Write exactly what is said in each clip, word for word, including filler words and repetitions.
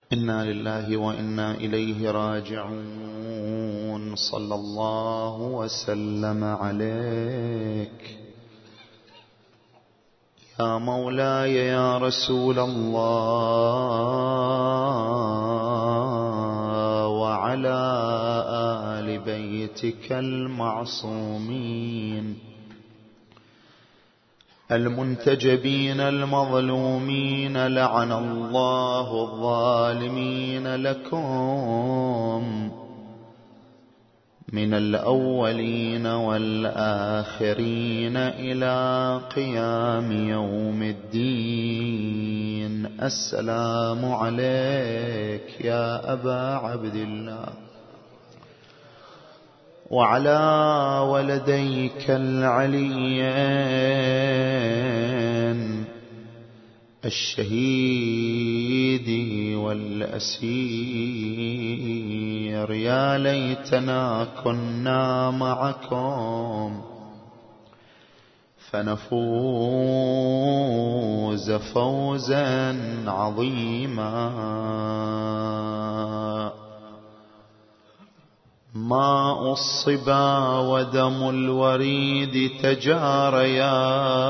إنا لله وإنا إليه راجعون. صلى الله وسلم عليك يا مولاي يا رسول الله، وعلى آل بيتك المعصومين المنتجبين المظلومين، لعن الله الظالمين لكم من الأولين والآخرين إلى قيام يوم الدين. السلام عليك يا أبا عبد الله وعلى ولديك العليين الشهيد والأسير. يا ليتنا كنا معكم فنفوز فوزا عظيما. ماء الصبا ودم الوريد تجاريا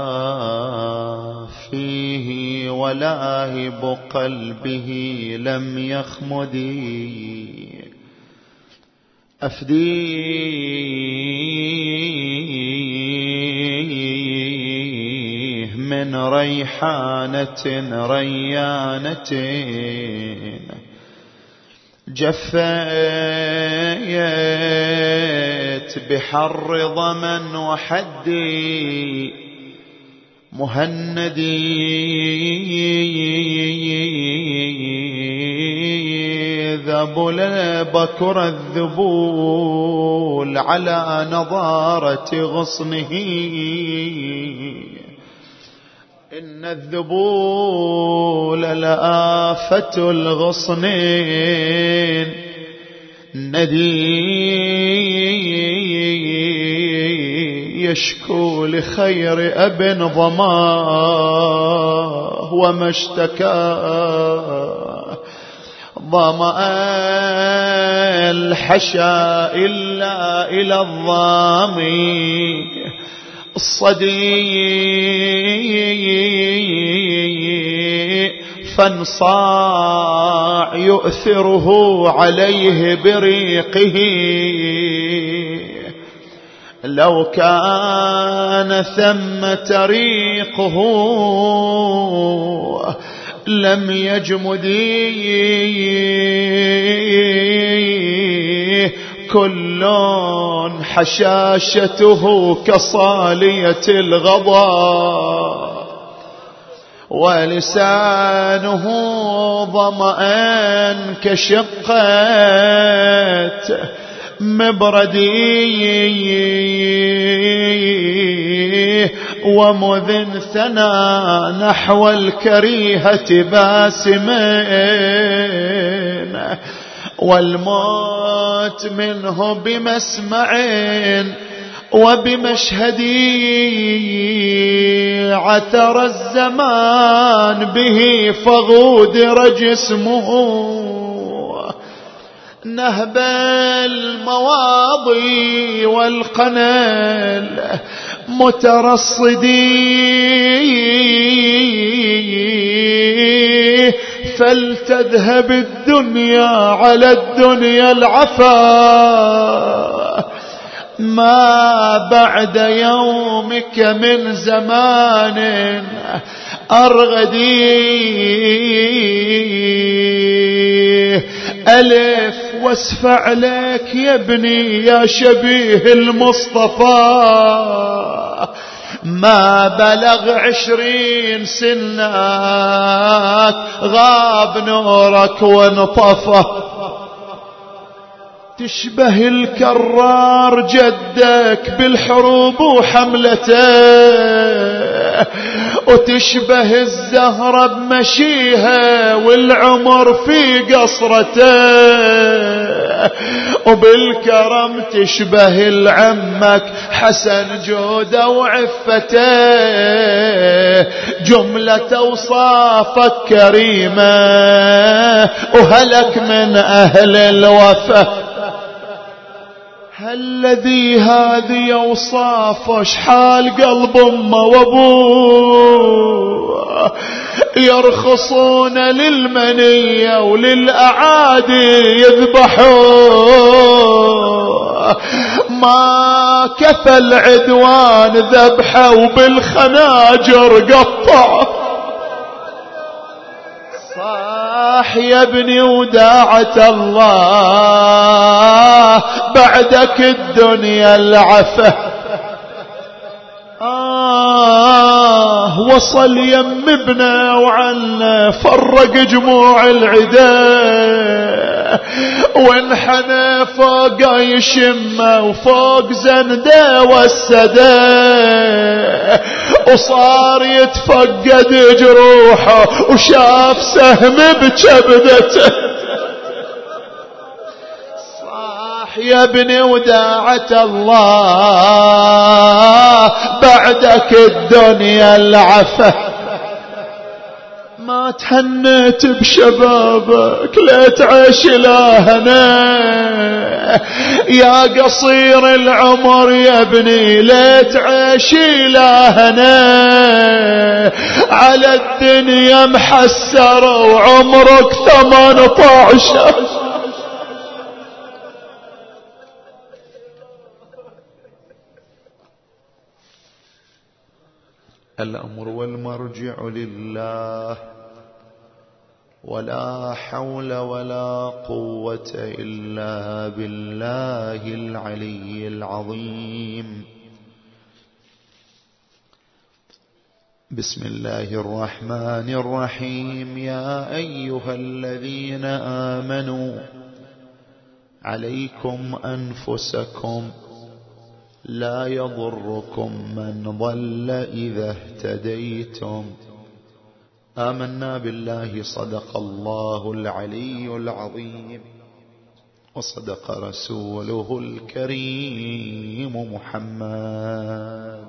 فيه، ولاهب قلبه لم يخمدي. أفديه من ريحانة ريانة جفيت بحر ضمن وحدي مهندي. ذبل بكر الذبول على نضارة غصنه. إن الذبول لآفة الغصنين ندي يشكو لخير أب ظماه، وما اشتكى ظمأ الحشا إلا إلى الظامي الصديق، فانصاع يؤثره عليه بريقه. لو كان ثمة ريقه لم يجمدي. كل حشاشته كصالية الغضا، ولسانه ظمأ كشقة مبردي. ومذ ثنى نحو الكريهة باسمين، والموت منه بمسمع وبمشهد. عثر الزمان به فغودر جسمه، نهب المواضي والقنل مترصدي. فلتذهب الدنيا على الدنيا العفا، ما بعد يومك من زمان أرغدي. ألف واسفع لك يا ابني يا شبيه المصطفى، ما بلغ عشرين سنك غاب نورك وانطفى. تشبه الكرار جدك بالحروب وحملته، وتشبه الزهرة بمشيها والعمر في قصرته. وبالكرم تشبه العمك حسن جوده وعفته، جملة أوصافك كريمة وهلك من أهل الوفا. هالذي هذه أوصافه شحال قلب أمه وأبوه يرخصون للمنية وللأعادي يذبحون، ما كفى العدوان ذبحه وبالخناجر قطع. صاح يا ابني وداعة الله بعدك الدنيا العفة. آه وصل يم ابنه وعنا فرق جموع العدا، وانحنى فوق يشمه وفوق زنده والسدا، وصار يتفقد جروحه وشاف سهم بكبدته. يا ابني وداعة الله بعدك الدنيا العفة. ما تهنيت بشبابك لا تعيش لهنا، يا قصير العمر يا ابني لا تعيش لهنا، على الدنيا محسر وعمرك ثمانية عشر. الأمر والمرجع لله، ولا حول ولا قوة إلا بالله العلي العظيم. بسم الله الرحمن الرحيم. يا أيها الذين آمنوا عليكم أنفسكم لا يضركم من ضل إذا اهتديتم. آمنا بالله صدق الله العلي العظيم، وصدق رسوله الكريم محمد.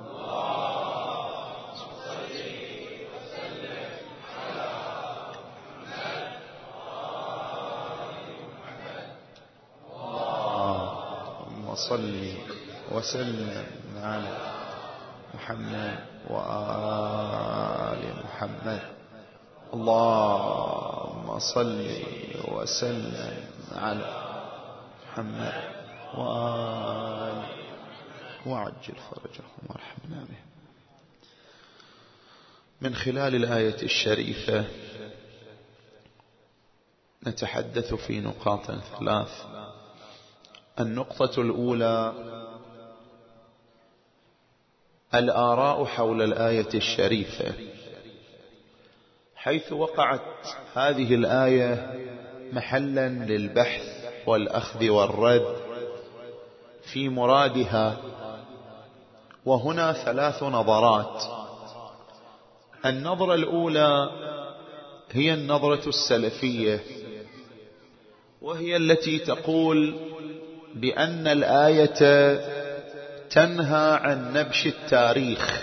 اللهم صل وسلم على محمد وآل محمد. اللهم صل وسلم على محمد وآل وعجل فرجهم وارحمنا به. من خلال الآية الشريفة نتحدث في نقاط ثلاث. النقطة الأولى الآراء حول الآية الشريفة، حيث وقعت هذه الآية محلا للبحث والأخذ والرد في مرادها. وهنا ثلاث نظرات. النظرة الأولى هي النظرة السلفية، وهي التي تقول بأن الآية تنهى عن نبش التاريخ،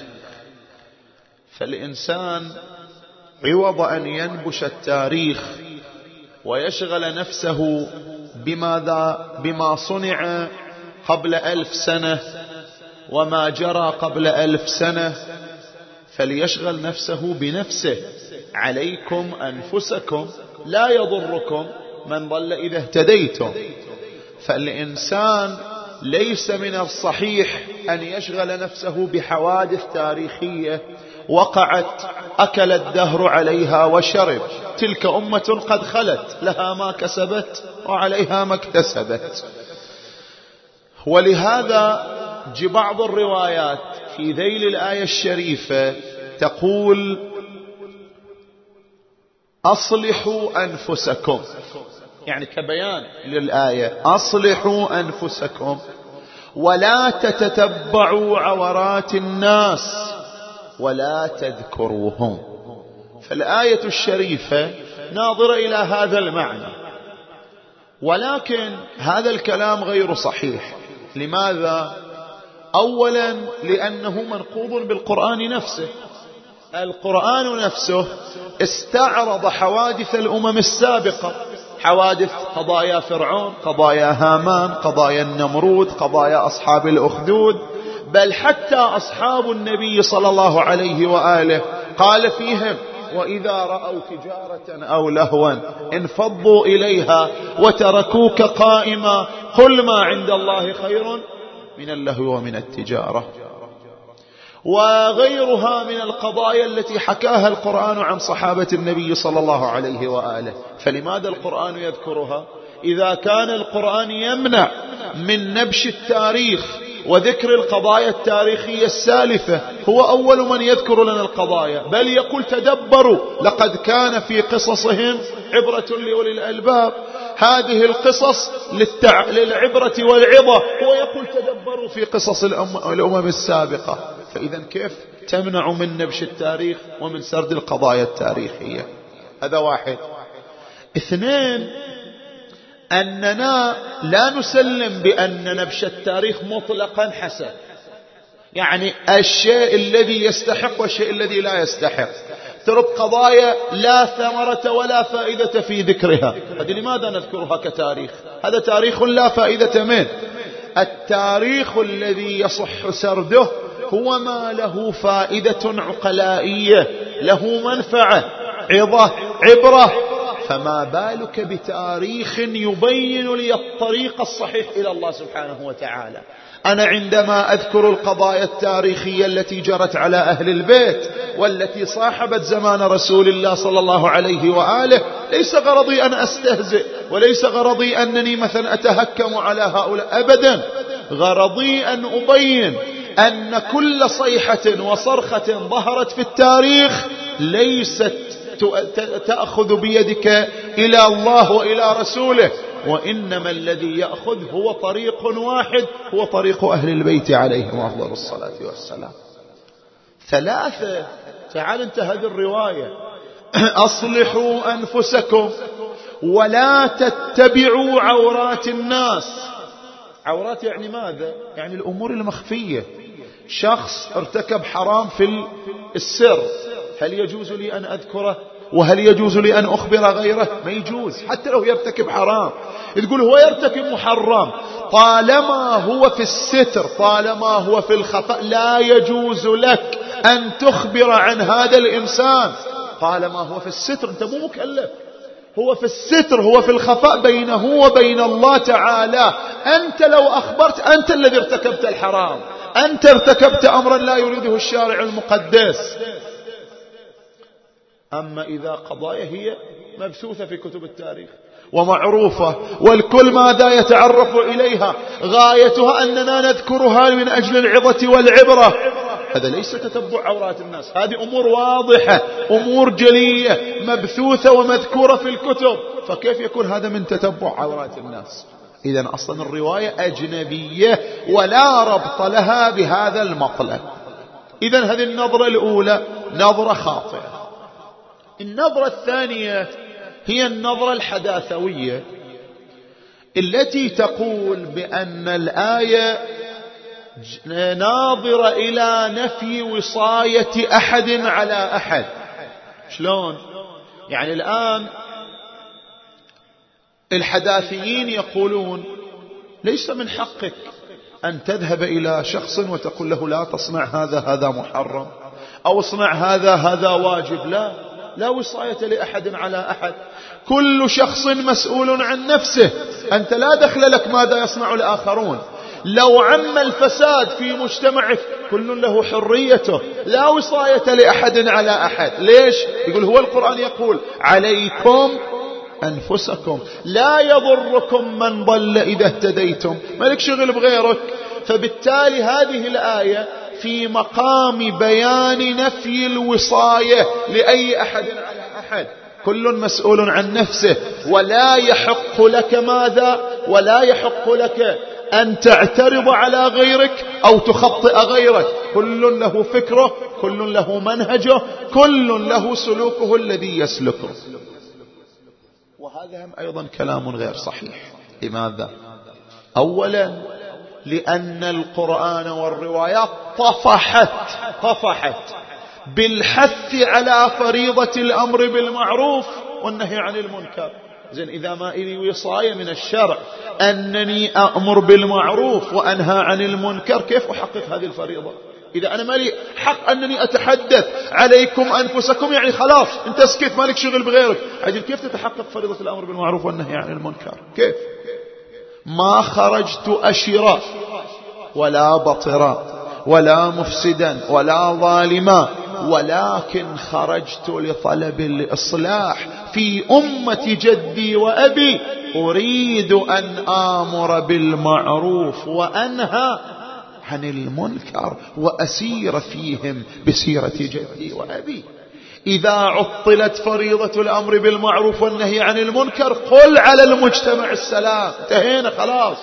فالإنسان عوض أن ينبش التاريخ ويشغل نفسه بماذا بما صنع قبل ألف سنة وما جرى قبل ألف سنة، فليشغل نفسه بنفسه. عليكم أنفسكم لا يضركم من ضل إذا اهتديتم. فالإنسان ليس من الصحيح أن يشغل نفسه بحوادث تاريخية وقعت أكل الدهر عليها وشرب. تلك أمة قد خلت لها ما كسبت وعليها ما اكتسبت. ولهذا جاء بعض الروايات في ذيل الآية الشريفة تقول أصلحوا أنفسكم، يعني كبيان للآية أصلحوا أنفسكم ولا تتتبعوا عورات الناس ولا تذكروهم. فالآية الشريفة ناظرة إلى هذا المعنى. ولكن هذا الكلام غير صحيح. لماذا؟ أولا لأنه منقوض بالقرآن نفسه. القرآن نفسه استعرض حوادث الأمم السابقة، حوادث قضايا فرعون، قضايا هامان، قضايا النمرود، قضايا أصحاب الأخدود، بل حتى أصحاب النبي صلى الله عليه وآله قال فيهم: وإذا رأوا تجارة أو لهوا انفضوا إليها وتركوك قائما قل ما عند الله خير من اللهو ومن التجارة. وغيرها من القضايا التي حكاها القرآن عن صحابة النبي صلى الله عليه وآله. فلماذا القرآن يذكرها؟ إذا كان القرآن يمنع من نبش التاريخ وذكر القضايا التاريخية السالفة، هو أول من يذكر لنا القضايا، بل يقول: تدبروا لقد كان في قصصهم عبرة لأولي الألباب. هذه القصص للتع... للعبرة والعظة، هو يقول: تدبروا في قصص الأم... الأمم السابقة. فإذا كيف تمنع من نبش التاريخ ومن سرد القضايا التاريخية؟ هذا واحد. اثنين، أننا لا نسلم بأن نبش التاريخ مطلقا حسن، يعني الشيء الذي يستحق والشيء الذي لا يستحق. ترد قضايا لا ثمرة ولا فائدة في ذكرها، هذه لماذا نذكرها كتاريخ؟ هذا تاريخ لا فائدة منه. التاريخ الذي يصح سرده هو ما له فائدة عقلائية، له منفعة، عظة، عبرة. فما بالك بتاريخ يبين لي الطريق الصحيح إلى الله سبحانه وتعالى. أنا عندما أذكر القضايا التاريخية التي جرت على أهل البيت والتي صاحبت زمان رسول الله صلى الله عليه وآله، ليس غرضي أن أستهزئ، وليس غرضي أنني مثلا أتهكم على هؤلاء، أبدا. غرضي أن أبين أن كل صيحة وصرخة ظهرت في التاريخ ليست تأخذ بيدك إلى الله وإلى رسوله، وإنما الذي يأخذ هو طريق واحد، هو طريق أهل البيت عليهم أفضل الصلاة والسلام. ثلاثة، تعال انت هذه الرواية: أصلحوا أنفسكم ولا تتبعوا عورات الناس. عورات يعني ماذا؟ يعني الأمور المخفية. شخص ارتكب حرام في السر، هل يجوز لي أن أذكره؟ وهل يجوز لي أن أخبر غيره؟ ما يجوز، حتى لو يرتكب حرام. تقول هو يرتكب محرم، طالما هو في الستر، طالما هو في الخفاء، لا يجوز لك أن تخبر عن هذا الإنسان. طالما هو في الستر أنت مو مكلف، هو في الستر، هو في الخفاء بينه وبين الله تعالى. أنت لو أخبرت أنت الذي ارتكبت الحرام، أنت ارتكبت أمرا لا يريده الشارع المقدس. أما إذا قضايا هي مبثوثة في كتب التاريخ ومعروفة والكل ماذا يتعرف إليها، غايتها أننا نذكرها من أجل العظة والعبرة، هذا ليس تتبع عورات الناس. هذه أمور واضحة، أمور جلية، مبثوثة ومذكورة في الكتب، فكيف يكون هذا من تتبع عورات الناس؟ إذن أصلا الرواية أجنبية ولا ربط لها بهذا المطلب. إذن هذه النظرة الأولى نظرة خاطئة. النظرة الثانية هي النظرة الحداثوية التي تقول بأن الآية ناظرة إلى نفي وصاية أحد على أحد. شلون؟ يعني الآن الحداثيين يقولون ليس من حقك أن تذهب إلى شخص وتقول له لا تصنع هذا، هذا محرم، أو اصنع هذا، هذا واجب. لا لا وصاية لأحد على أحد، كل شخص مسؤول عن نفسه، أنت لا دخل لك ماذا يصنع الآخرون. لو عم الفساد في مجتمعك كل له حريته، لا وصاية لأحد على أحد. ليش؟ يقول هو القرآن يقول عليكم أنفسكم لا يضركم من ضل إذا اهتديتم، ما لك شغل بغيرك. فبالتالي هذه الآية في مقام بيان نفي الوصاية لأي أحد على أحد، كل مسؤول عن نفسه، ولا يحق لك ماذا؟ ولا يحق لك أن تعترض على غيرك أو تخطئ غيرك، كل له فكره، كل له منهجه، كل له سلوكه الذي يسلكه. وهذا هم أيضا كلام غير صحيح. لماذا؟ أولا لأن القرآن والروايات طفحت طفحت بالحث على فريضة الأمر بالمعروف والنهي عن المنكر. زين، إذا ما إلي وصاية من الشرع أنني أأمر بالمعروف وأنهى عن المنكر، كيف أحقق هذه الفريضة؟ إذا أنا مالي حق أنني أتحدث عليكم أنفسكم، يعني خلاص أنت اسكت مالك شغل بغيرك، عجل كيف تتحقق فريضة الأمر بالمعروف والنهي عن المنكر؟ كيف؟ ما خرجت أشرا ولا بطرا ولا مفسدا ولا ظالما، ولكن خرجت لطلب الإصلاح في أمة جدي وأبي، أريد أن آمر بالمعروف وأنهى عن المنكر وأسير فيهم بسيرة جدي وأبي. إذا عطلت فريضة الأمر بالمعروف والنهي عن المنكر قل على المجتمع السلام، انتهينا خلاص.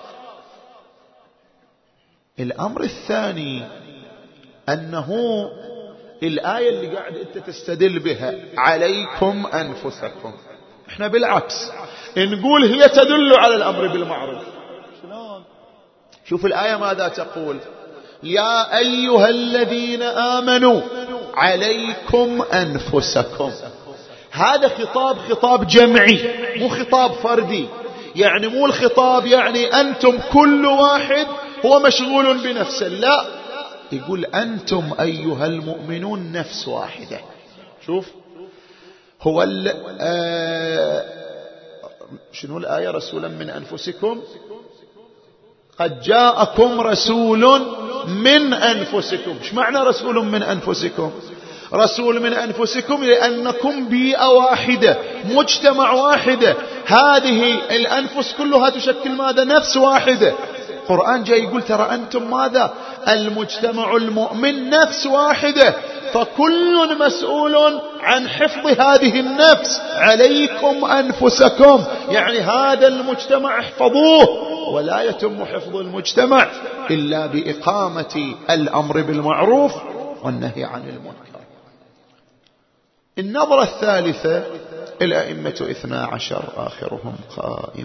الأمر الثاني أنه الآية اللي قاعد أنت تستدل بها عليكم أنفسكم، احنا بالعكس نقول هي تدل على الأمر بالمعروف. شلون؟ شوف الآية ماذا تقول: يا أيها الذين آمنوا عليكم أنفسكم. هذا خطاب خطاب جمعي مو خطاب فردي، يعني مو الخطاب يعني أنتم كل واحد هو مشغول بنفسه، لا، يقول أنتم أيها المؤمنون نفس واحدة. شوف هو آه شنو الآية؟ رسولا من أنفسكم، قد جاءكم رسول من أنفسكم. ايش معنى رسول من أنفسكم؟ رسول من أنفسكم لأنكم بيئة واحدة، مجتمع واحدة، هذه الأنفس كلها تشكل ماذا؟ نفس واحدة. القرآن جاي يقول ترى أنتم ماذا؟ المجتمع المؤمن نفس واحدة، فكل مسؤول عن حفظ هذه النفس. عليكم أنفسكم، يعني هذا المجتمع احفظوه، ولا يتم حفظ المجتمع إلا بإقامة الأمر بالمعروف والنهي عن المنكر. النظرة الثالثة: الأئمة اثنا عشر آخرهم قائم.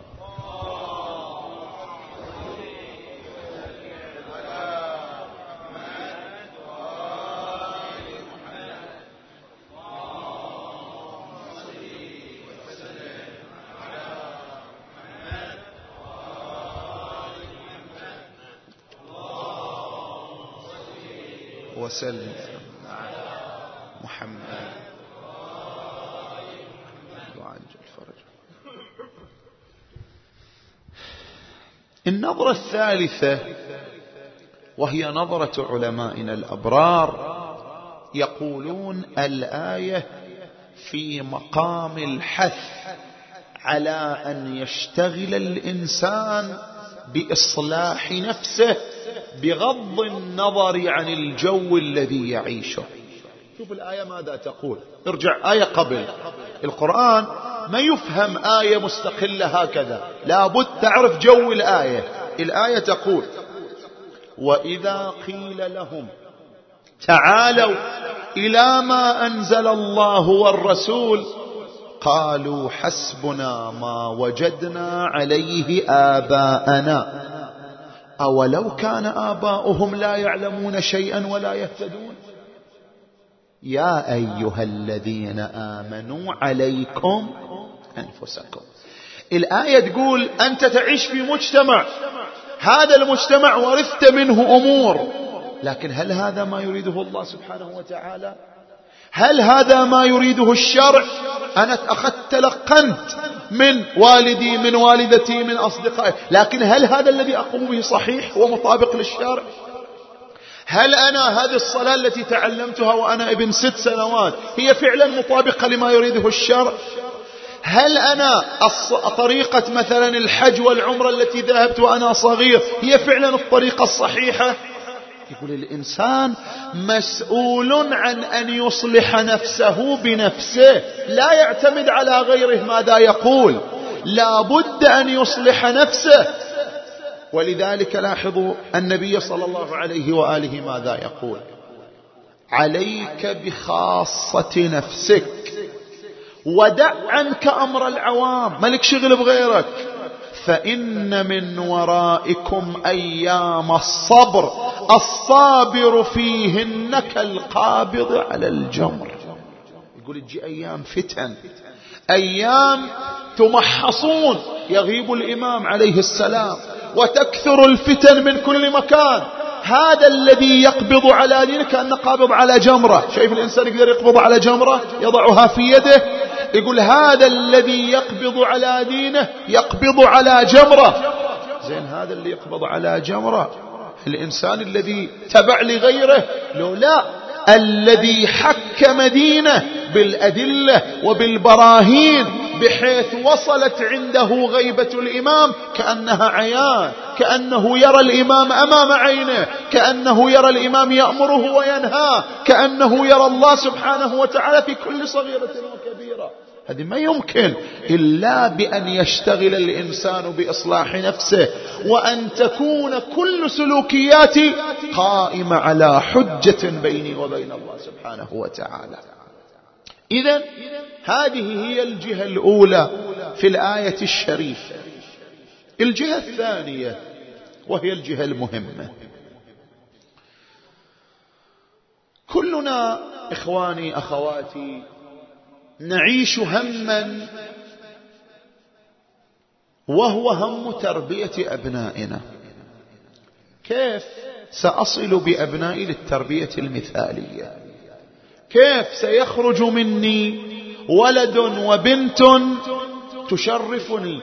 وسلم محمد وعجل فرج. النظرة الثالثة وهي نظرة علمائنا الأبرار، يقولون الآية في مقام الحث على أن يشتغل الإنسان بإصلاح نفسه بغض النظر عن الجو الذي يعيشه. شوف الآية ماذا تقول. ارجع آية قبل. القرآن ما يفهم آية مستقلة هكذا، لابد تعرف جو الآية. الآية تقول: وإذا قيل لهم تعالوا إلى ما أنزل الله والرسول قالوا حسبنا ما وجدنا عليه آباءنا أولو كان آباؤهم لا يعلمون شيئا ولا يهتدون. يا أيها الذين آمنوا عليكم أنفسكم. الآية تقول أنت تعيش في مجتمع، هذا المجتمع ورثت منه أمور، لكن هل هذا ما يريده الله سبحانه وتعالى؟ هل هذا ما يريده الشرع؟ أنا أخذت تلقنت من والدي، من والدتي، من أصدقائي، لكن هل هذا الذي أقوم به صحيح ومطابق للشرع؟ هل أنا هذه الصلاة التي تعلمتها وأنا ابن ست سنوات هي فعلا مطابقة لما يريده الشرع؟ هل أنا طريقة مثلا الحج والعمرة التي ذهبت وأنا صغير هي فعلا الطريقة الصحيحة؟ يقول الإنسان مسؤول عن أن يصلح نفسه بنفسه، لا يعتمد على غيره ماذا يقول، لا بد أن يصلح نفسه. ولذلك لاحظوا النبي صلى الله عليه وآله ماذا يقول: عليك بخاصة نفسك ودع عنك أمر العوام، ملك شغل بغيرك، فإن من ورائكم أيام الصبر الصابر فيهن كالقابض على الجمر. يقول تجي أيام فتن، أيام تمحصون، يغيب الإمام عليه السلام وتكثر الفتن من كل مكان. هذا الذي يقبض على دينه كأنه قابض على جمرة. شايف الإنسان يقدر يقبض على جمرة يضعها في يده؟ يقول هذا الذي يقبض على دينه يقبض على جمرة. زين هذا اللي يقبض على جمرة الإنسان الذي تبع لغيره؟ لو لا، الذي حكم دينه بالأدلة وبالبراهين بحيث وصلت عنده غيبة الإمام كأنها عيان، كأنه يرى الإمام أمام عينه، كأنه يرى الإمام يأمره وينهاه، كأنه يرى الله سبحانه وتعالى في كل صغيرة وكبيرة. هذه ما يمكن إلا بأن يشتغل الإنسان بإصلاح نفسه، وأن تكون كل سلوكياتي قائمة على حجة بيني وبين الله سبحانه وتعالى. إذن هذه هي الجهة الأولى في الآية الشريفة. الجهة الثانية وهي الجهة المهمة، كلنا إخواني أخواتي نعيش هما وهو هم تربية أبنائنا. كيف سأصل بأبنائي للتربية المثالية؟ كيف سيخرج مني ولد وبنت تشرفني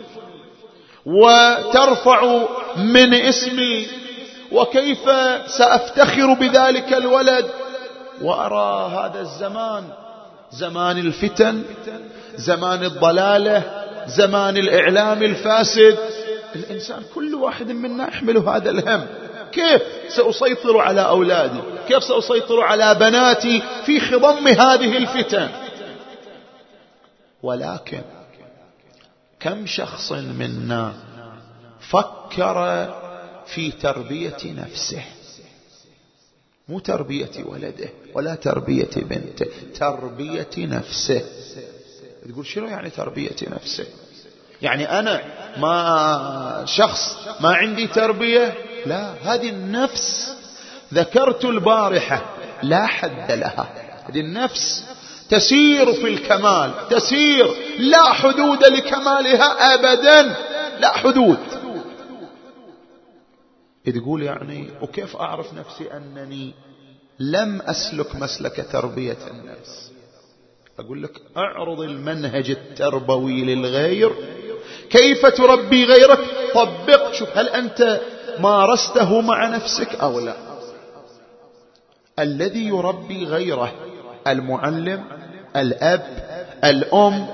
وترفع من اسمي؟ وكيف سأفتخر بذلك الولد وأرى هذا الزمان زمان الفتن، زمان الضلالة، زمان الإعلام الفاسد؟ الإنسان كل واحد منا يحمل هذا الهم. كيف سأسيطر على أولادي؟ كيف سأسيطر على بناتي في خضم هذه الفتن؟ ولكن كم شخص منا فكر في تربية نفسه؟ مو تربية ولده ولا تربية بنته، تربية نفسه. تقول شنو يعني تربية نفسه؟ يعني أنا ما شخص ما عندي تربية؟ لا، هذه النفس ذكرت البارحة لا حد لها. هذه النفس تسير في الكمال، تسير لا حدود لكمالها أبدا، لا حدود. تقول يعني وكيف أعرف نفسي أنني لم أسلك مسلك تربية النفس؟ أقول لك أعرض المنهج التربوي للغير، كيف تربي غيرك، طبق، شوف هل أنت مارسته مع نفسك أو لا. الذي يربي غيره المعلم، الأب، الأم،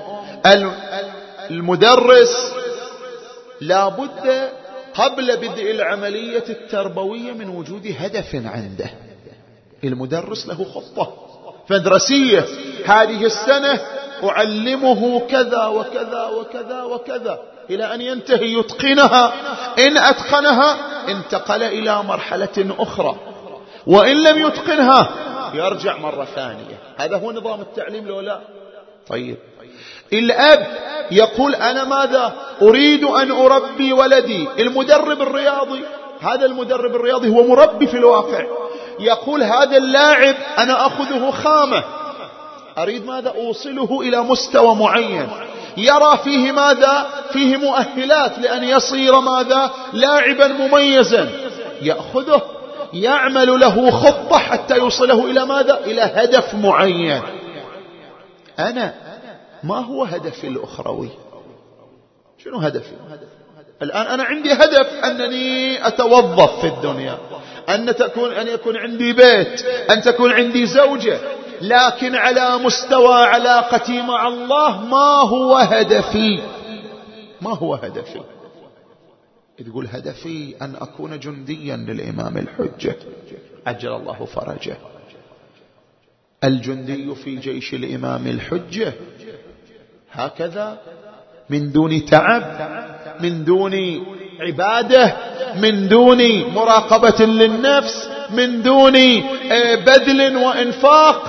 المدرس، لا بد قبل بدء العملية التربوية من وجود هدف عنده. المدرس له خطة مدرسية، هذه السنة أعلمه كذا وكذا وكذا وكذا إلى أن ينتهي يتقنها. إن أتقنها انتقل إلى مرحلة أخرى، وإن لم يتقنها يرجع مرة ثانية. هذا هو نظام التعليم لو لا؟ طيب الأب يقول أنا ماذا أريد أن أربي ولدي. المدرب الرياضي، هذا المدرب الرياضي هو مربي في الواقع، يقول هذا اللاعب أنا أخذه خامة، أريد ماذا أوصله إلى مستوى معين، يرى فيه ماذا، فيه مؤهلات لأن يصير ماذا، لاعبا مميزا، يأخذه يعمل له خطة حتى يوصله إلى ماذا، إلى هدف معين. أنا ما هو هدفي الأخروي؟ شنو هدفي الآن؟ أنا عندي هدف أنني أتوظف في الدنيا، أن تكون أن يكون عندي بيت، أن تكون عندي زوجة، لكن على مستوى علاقتي مع الله ما هو هدفي؟ ما هو هدفي؟ تقول هدفي أن أكون جنديا للإمام الحجة عجل الله فرجه. الجندي في جيش الإمام الحجة هكذا، من دون تعب، من دون عبادة، من دون مراقبة للنفس، من دون بذل وإنفاق،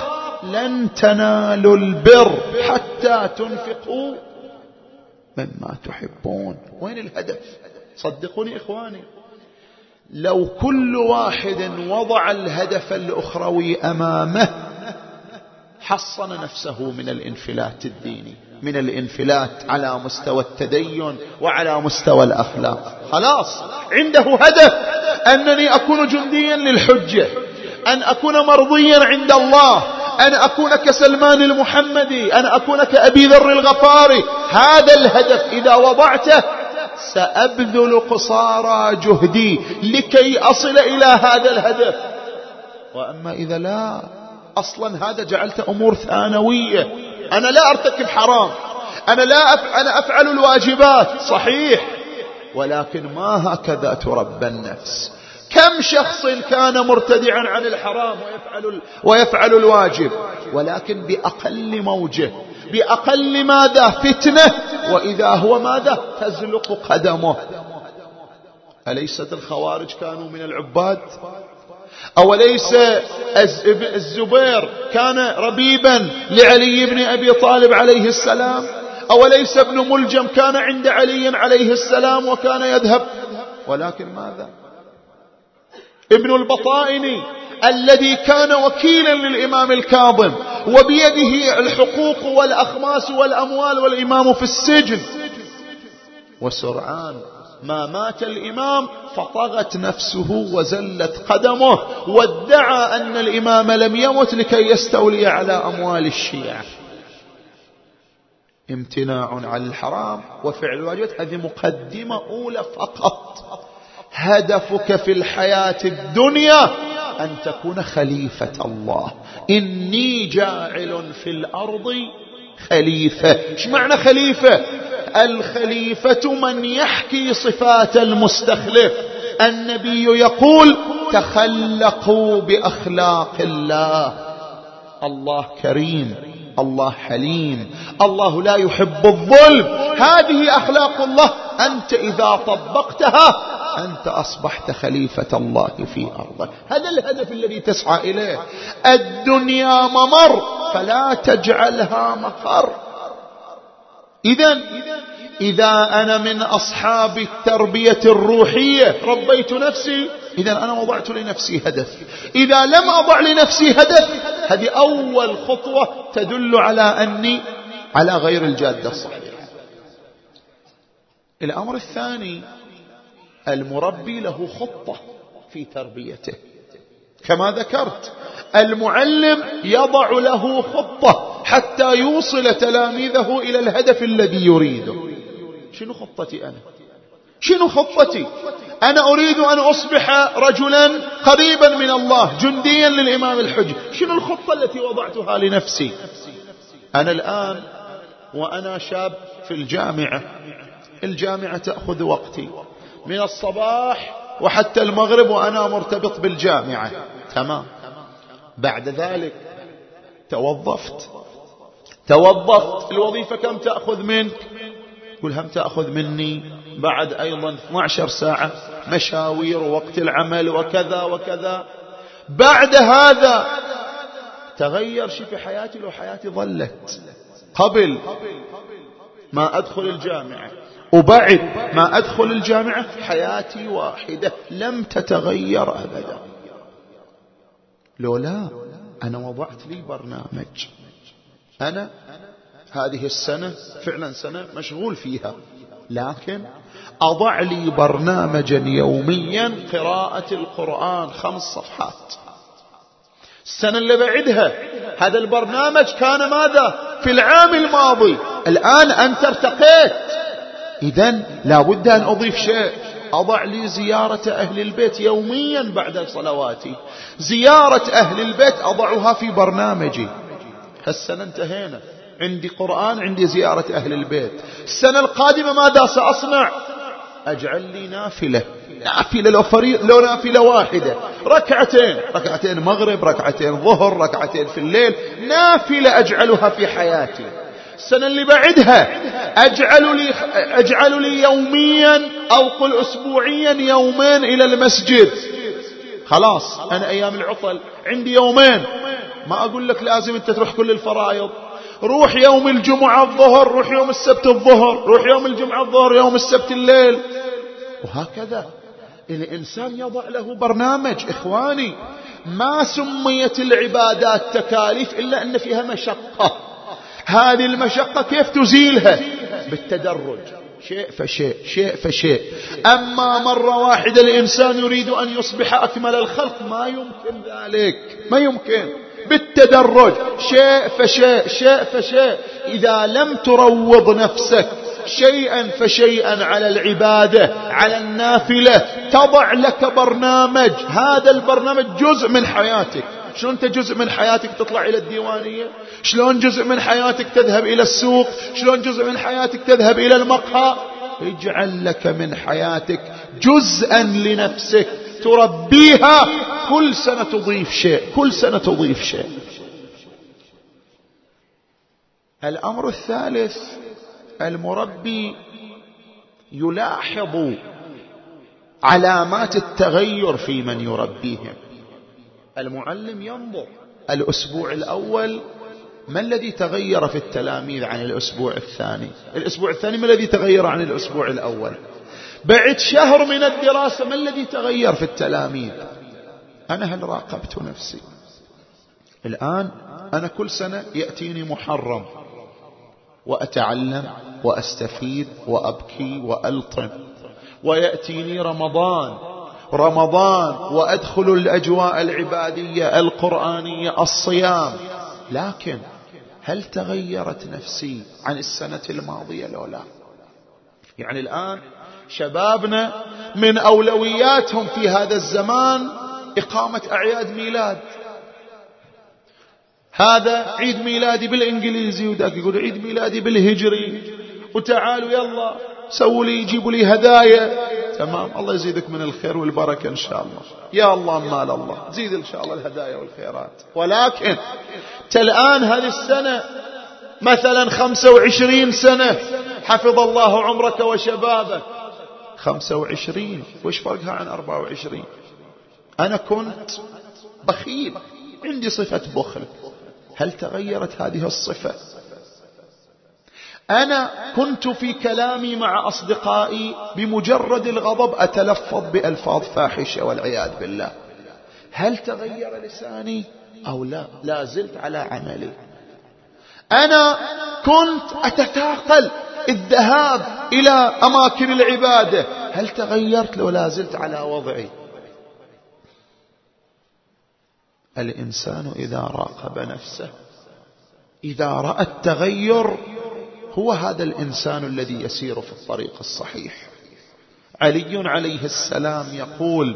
لن تنالوا البر حتى تنفقوا مما تحبون. وين الهدف؟ صدقوني إخواني، لو كل واحد وضع الهدف الأخروي أمامه حصن نفسه من الانفلات الديني، من الانفلات على مستوى التدين وعلى مستوى الأخلاق. خلاص عنده هدف، أنني أكون جنديا للحجة، أن أكون مرضيا عند الله، أن أكون كسلمان المحمدي، أن أكون كأبي ذر الغفاري. هذا الهدف إذا وضعته سأبذل قصارى جهدي لكي أصل إلى هذا الهدف. وأما إذا لا، أصلا هذا جعلت أمور ثانوية. أنا لا أرتكب حرام، أنا لا أف... أنا أفعل الواجبات صحيح، ولكن ما هكذا تربى النفس. كم شخص كان مرتدعا عن الحرام ويفعل, ال... ويفعل الواجب، ولكن بأقل موجه، بأقل ماذا فتنة، وإذا هو ماذا تزلق قدمه. أليست الخوارج كانوا من العباد؟ أوليس الزبير كان ربيبا لعلي بن أبي طالب عليه السلام؟ أوليس ابن ملجم كان عند علي عليه السلام وكان يذهب؟ ولكن ماذا؟ ابن البطائني الذي كان وكيلا للإمام الكاظم وبيده الحقوق والأخماس والأموال والإمام في السجن، وسرعان ما مات الإمام فطغت نفسه وزلت قدمه وادعى أن الإمام لم يمت لكي يستولي على أموال الشيعة. امتناع عن الحرام وفعل الواجبات هذه مقدمة أولى فقط. هدفك في الحياة الدنيا أن تكون خليفة الله. إني جاعل في الأرض خليفة. ايش معنى خليفة؟ الخليفة من يحكي صفات المستخلف. النبي يقول تخلقوا بأخلاق الله. الله كريم، الله حليم، الله لا يحب الظلم. هذه أخلاق الله. أنت إذا طبقتها أنت أصبحت خليفة الله في أرضه. هذا الهدف الذي تسعى إليه. الدنيا ممر فلا تجعلها مقر. إذن إذا أنا من أصحاب التربية الروحية ربيت نفسي، إذن أنا وضعت لنفسي هدف. إذا لم أضع لنفسي هدف، هذه أول خطوة تدل على أني على غير الجادة الصحيحة. الأمر الثاني، المربي له خطة في تربيته. كما ذكرت المعلم يضع له خطة حتى يوصل تلاميذه إلى الهدف الذي يريده. شنو خطتي أنا؟ شنو خطتي؟ أنا أريد أن أصبح رجلا قريبا من الله، جنديا للإمام الحجة. شنو الخطة التي وضعتها لنفسي؟ أنا الآن وأنا شاب في الجامعة، الجامعة تأخذ وقتي من الصباح وحتى المغرب وأنا مرتبط بالجامعة، تمام. بعد ذلك توظفت توظفت الوظيفة كم تأخذ منك؟ قل هم تأخذ مني بعد أيضا اثنتي عشرة ساعة مشاوير ووقت العمل وكذا وكذا. بعد هذا تغير شيء في حياتي لو حياتي ظلت قبل ما أدخل الجامعة وبعد ما أدخل الجامعة حياتي واحدة لم تتغير أبدا. لو لا أنا وضعت لي برنامج. أنا هذه السنة فعلا سنة مشغول فيها، لكن أضع لي برنامجا يوميا قراءة القرآن خمس صفحات. السنة اللي بعدها هذا البرنامج كان ماذا؟ في العام الماضي. الآن أنت ارتقيت، إذن لابد أن أضيف شيء. أضع لي زيارة أهل البيت يوميا بعد صلواتي. زيارة أهل البيت أضعها في برنامجي. هالسنة انتهينا، عندي قرآن، عندي زيارة أهل البيت. السنة القادمة ماذا سأصنع؟ أجعل لي نافلة نافلة لو, فريق لو نافلة واحدة، ركعتين ركعتين مغرب، ركعتين ظهر، ركعتين في الليل، نافلة أجعلها في حياتي. السنة اللي بعدها أجعل لي, أجعل لي يوميا أو قل أسبوعيا يومين إلى المسجد. خلاص أنا أيام العطل عندي يومين، ما أقول لك لازم أنت تروح كل الفرائض، روح يوم الجمعة الظهر، روح يوم السبت الظهر، روح يوم الجمعة الظهر، يوم السبت الليل، وهكذا. الإنسان يضع له برنامج. إخواني، ما سميت العبادات تكاليف إلا أن فيها مشقة. هذه المشقة كيف تزيلها؟ بالتدرج، شيء فشيء شيء فشيء. أما مرة واحدة الإنسان يريد أن يصبح أكمل الخلق، ما يمكن ذلك، ما يمكن. بالتدرج، شيء فشيء شيء فشيء. إذا لم تروض نفسك شيئا فشيئا على العبادة، على النافلة، تضع لك برنامج، هذا البرنامج جزء من حياتك. شلون أنت جزء من حياتك تطلع إلى الديوانية؟ شلون جزء من حياتك تذهب إلى السوق؟ شلون جزء من حياتك تذهب إلى المقهى؟ اجعل لك من حياتك جزءا لنفسك تربيها، كل سنة تضيف شيء، كل سنة تضيف شيء. الأمر الثالث، المربي يلاحظ علامات التغير في من يربيهم. المعلم ينظر الأسبوع الأول ما الذي تغير في التلاميذ عن الأسبوع الثاني، الأسبوع الثاني ما الذي تغير عن الأسبوع الأول، بعد شهر من الدراسة ما الذي تغير في التلاميذ. أنا هل راقبت نفسي؟ الآن أنا كل سنة يأتيني محرم وأتعلم وأستفيد وأبكي وألطم، ويأتيني رمضان رمضان وأدخل الأجواء العبادية القرآنية الصيام. لكن هل تغيرت نفسي عن السنة الماضية لو لا؟ يعني الآن شبابنا من أولوياتهم في هذا الزمان إقامة أعياد ميلاد. هذا عيد ميلادي بالإنجليزي، وذاك يقول عيد ميلادي بالهجري، وتعالوا يلا سووا لي يجيبوا لي هدايا. تمام، الله يزيدك من الخير والبركة إن شاء الله، يا الله مال الله زيد إن شاء الله الهدايا والخيرات. ولكن الآن هذه السنة مثلا خمسة وعشرين سنة، حفظ الله عمرك وشبابك، خمسة وعشرين وش فرقها عن أربعة وعشرين؟ أنا كنت بخيل، عندي صفة بخل، هل تغيرت هذه الصفة؟ أنا كنت في كلامي مع أصدقائي بمجرد الغضب أتلفظ بألفاظ فاحشة والعياذ بالله، هل تغير لساني أو لا؟ لا زلت على عملي. أنا كنت أتثاقل الذهاب إلى أماكن العبادة، هل تغيرت لو لا زلت على وضعي؟ الإنسان إذا راقب نفسه، إذا رأى التغير، هو هذا الإنسان الذي يسير في الطريق الصحيح. علي عليه السلام يقول: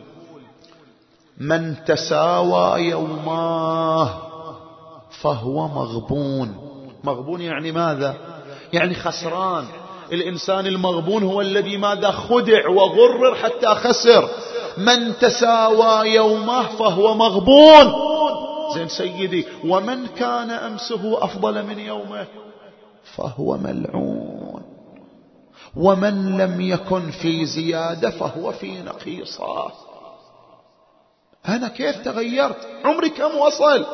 من تساوى يوماه فهو مغبون. مغبون يعني ماذا؟ يعني خسران. الإنسان المغبون هو الذي ماذا؟ خدع وغرر حتى خسر. من تساوى يومه فهو مغبون. زين سيدي، ومن كان أمسه أفضل من يومه فهو ملعون، ومن لم يكن في زيادة فهو في نقيصة. أنا كيف تغيرت؟ عمري كم وصل؟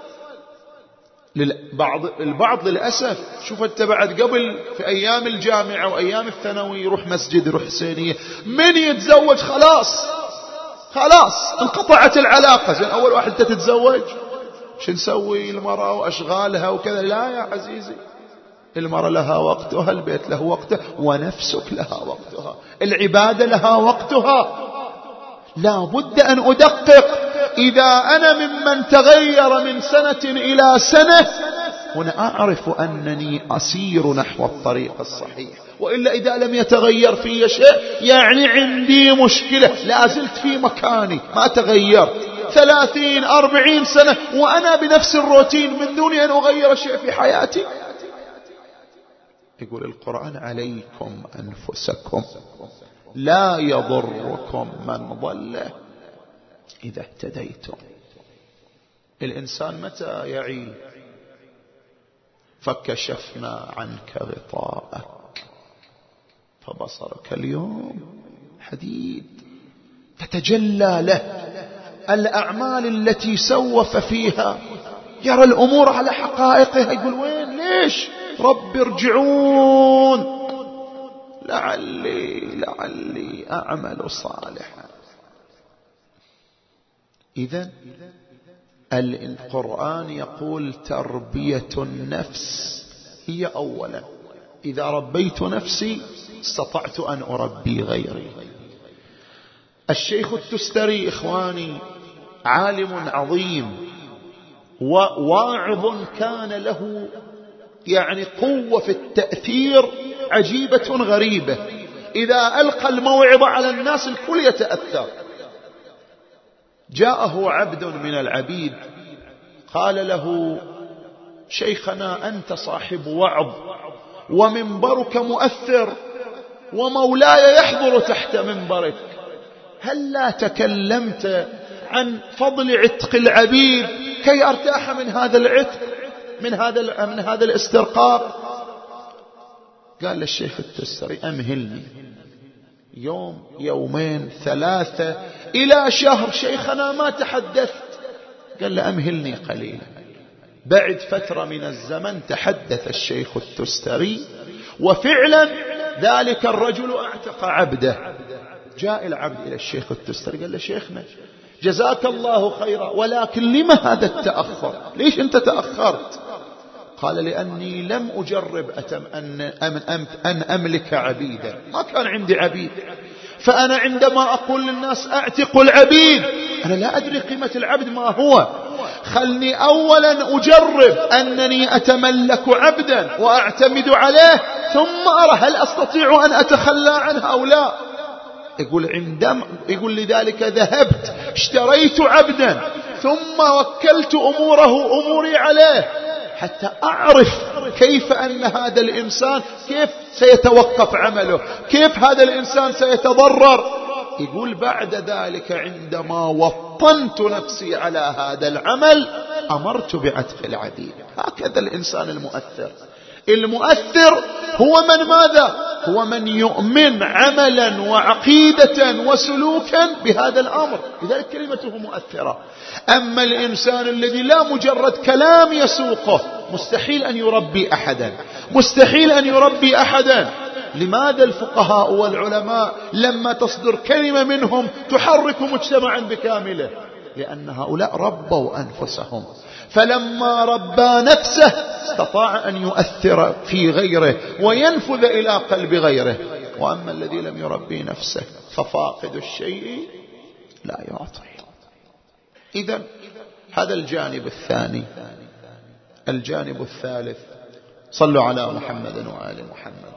للبعض البعض للأسف، شوف انت بعد قبل في أيام الجامعة وأيام الثانوي يروح مسجد يروح حسينية، من يتزوج خلاص خلاص انقطعت العلاقة. زين أول واحد تتزوج شو نسوي؟ المرأة وأشغالها وكذا. لا يا عزيزي، المرأة لها وقتها، البيت له وقته، ونفسك لها وقتها، العبادة لها وقتها. لا بد أن أدقق. إذا أنا ممن تغير من سنة إلى سنة، هنا أعرف أنني أسير نحو الطريق الصحيح. وإلا إذا لم يتغير في شيء يعني عندي مشكلة، لا زلت في مكاني ما تغيرت ثلاثين أربعين سنة وأنا بنفس الروتين من دون أن أغير شيء في حياتي. يقول القرآن: عليكم أنفسكم لا يضركم من ضل إذا اهتديتم. الإنسان متى يعي؟ فكشفنا عنك غطاءك فبصرك اليوم حديد. تتجلى له الأعمال التي سوف فيها يرى الأمور على حقائقها، يقول وين ليش رب ارجعون لعلي لعلي أعمل صالحا. إذن القرآن يقول تربية النفس هي أولا. إذا ربيت نفسي استطعت أن أربي غيري. الشيخ التستري إخواني عالم عظيم وواعظ كان له يعني قوة في التأثير عجيبة غريبة. إذا ألقى الموعظة على الناس الكل يتأثر. جاءه عبد من العبيد قال له شيخنا أنت صاحب وعظ ومنبرك مؤثر ومولاي يحضر تحت منبرك، هل لا تكلمت عن فضل عتق العبيد كي أرتاح من هذا العتق من هذا من هذا الاسترقاق؟ قال للشيخ التستري أمهلني يوم يومين ثلاثة إلى شهر شيخنا ما تحدثت. قال له أمهلني قليلا. بعد فترة من الزمن تحدث الشيخ التستري وفعلا ذلك الرجل اعتق عبده. جاء العبد إلى الشيخ التستري قال له شيخنا جزاك الله خيرا ولكن لما هذا التأخر؟ ليش أنت تأخرت؟ قال لأني لم أجرب أتم أن, أن, أن أملك عبيدا، ما كان عندي عبيد، فأنا عندما أقول للناس أعتق العبيد أنا لا أدري قيمة العبد ما هو، خلني أولا أجرب أنني أتملك عبدا وأعتمد عليه ثم أرى هل أستطيع أن أتخلى عنه أو لا. يقول عندما يقول لذلك ذهبت اشتريت عبدا ثم وكلت أموره أموري عليه حتى أعرف كيف أن هذا الإنسان كيف سيتوقف عمله، كيف هذا الإنسان سيتضرر. يقول بعد ذلك عندما وطنت نفسي على هذا العمل أمرت بعتق العبيد. هكذا الإنسان المؤثر. المؤثر هو من ماذا؟ هو من يؤمن عملا وعقيدة وسلوكا بهذا الأمر، لذلك كلمته مؤثرة. أما الإنسان الذي لا مجرد كلام يسوقه مستحيل أن يربي أحدا، مستحيل أن يربي أحدا. لماذا الفقهاء والعلماء لما تصدر كلمة منهم تحرك مجتمعا بكامله؟ لأن هؤلاء ربوا أنفسهم، فلما ربى نفسه استطاع أن يؤثر في غيره وينفذ إلى قلب غيره. وأما الذي لم يربي نفسه ففاقد الشيء لا يعطي. إذن هذا الجانب الثاني. الجانب الثالث صلوا على محمد وآل محمد.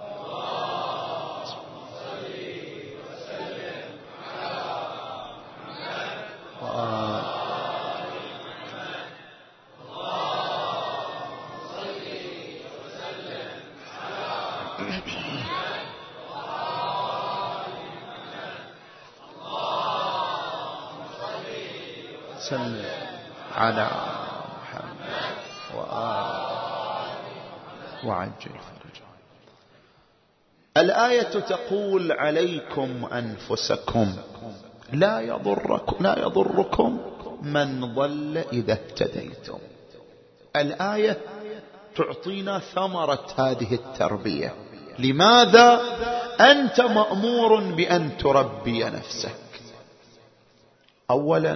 صل على محمد وآل وعجل فرجهم. الآية تقول عليكم أنفسكم لا يضركم لا يضركم من ضل إذا اهتديتم. الآية تعطينا ثمرة هذه التربية. لماذا؟ أنت مأمور بأن تربي نفسك. أولا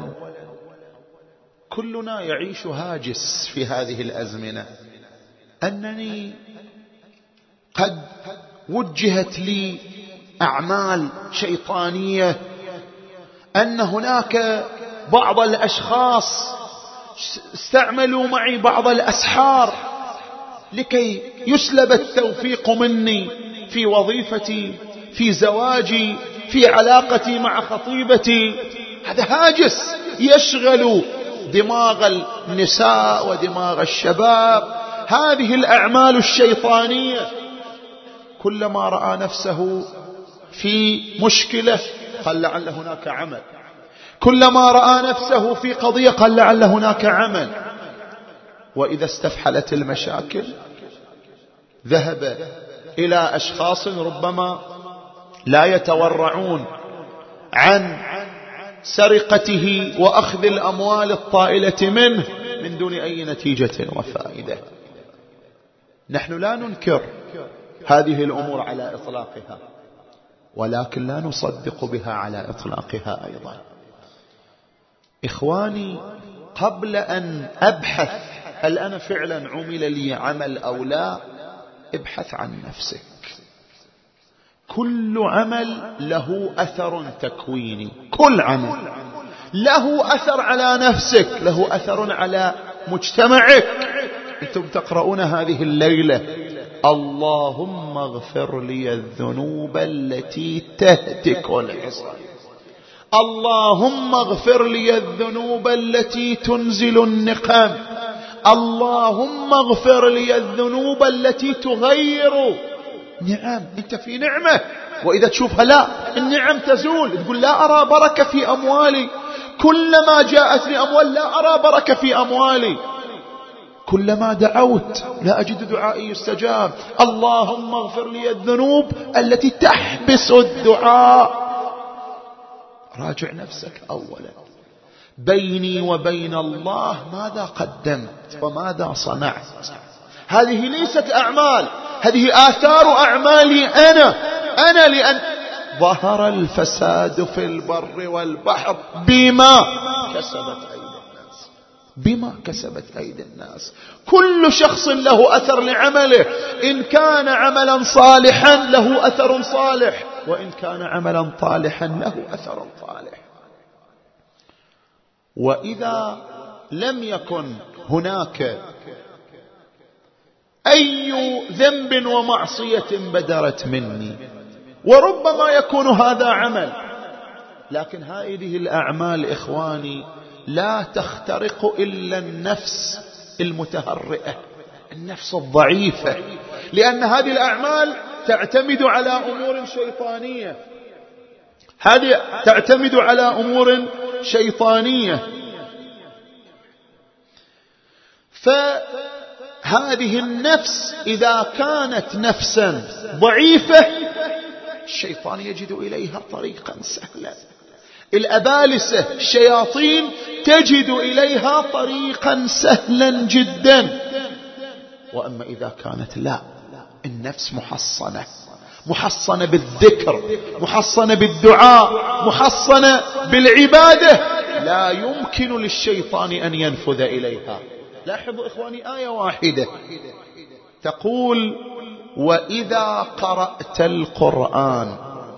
كلنا يعيش هاجس في هذه الأزمنة أنني قد وجهت لي أعمال شيطانية، أن هناك بعض الأشخاص استعملوا معي بعض الأسحار لكي يسلب التوفيق مني في وظيفتي، في زواجي، في علاقتي مع خطيبتي. هذا هاجس يشغل دماغ النساء ودماغ الشباب. هذه الأعمال الشيطانية كلما رأى نفسه في مشكلة قال لعل هناك عمل، كلما رأى نفسه في قضية قال لعل هناك عمل. وإذا استفحلت المشاكل ذهب إلى أشخاص ربما لا يتورعون عن سرقته وأخذ الأموال الطائلة منه من دون أي نتيجة وفائدة. نحن لا ننكر هذه الأمور على إطلاقها، ولكن لا نصدق بها على إطلاقها أيضا. إخواني، قبل أن أبحث هل أنا فعلا عمل لي عمل أو لا، ابحث عن نفسك. كل عمل له أثر تكويني، كل عمل له أثر على نفسك، له أثر على مجتمعك. أنتم تقرؤون هذه الليلة: اللهم اغفر لي الذنوب التي تهتك العصا، اللهم اغفر لي الذنوب التي تنزل النقم، اللهم اغفر لي الذنوب التي تغير. نعم، انت في نعمة، واذا تشوفها لا، النعم تزول، تقول لا ارى بركة في اموالي، كلما جاءتني اموال لا ارى بركة في اموالي، كلما دعوت لا اجد دعائي يستجاب. اللهم اغفر لي الذنوب التي تحبس الدعاء. راجع نفسك اولا، بيني وبين الله ماذا قدمت وماذا صنعت. هذه ليست أعمال، هذه آثار أعمالي أنا أنا لأن ظهر الفساد في البر والبحر بما كسبت أيدي الناس، بما كسبت أيدي الناس. كل شخص له أثر لعمله، إن كان عملا صالحا له أثر صالح، وإن كان عملا طالحا له أثر طالح. وإذا لم يكن هناك أي ذنب ومعصية بدرت مني، وربما يكون هذا عمل، لكن هذه الأعمال إخواني لا تخترق إلا النفس المتهرئة، النفس الضعيفة، لأن هذه الأعمال تعتمد على أمور شيطانية، هذه تعتمد على أمور شيطانية. فهذه النفس إذا كانت نفسا ضعيفة الشيطان يجد إليها طريقا سهلا، الأبالسة الشياطين تجد إليها طريقا سهلا جدا. وأما إذا كانت لا، النفس محصنة، محصنة بالذكر، محصنة بالدعاء، محصنة بالعبادة، لا يمكن للشيطان أن ينفذ إليها. لاحظوا إخواني آية واحدة تقول: وإذا قرأت القرآن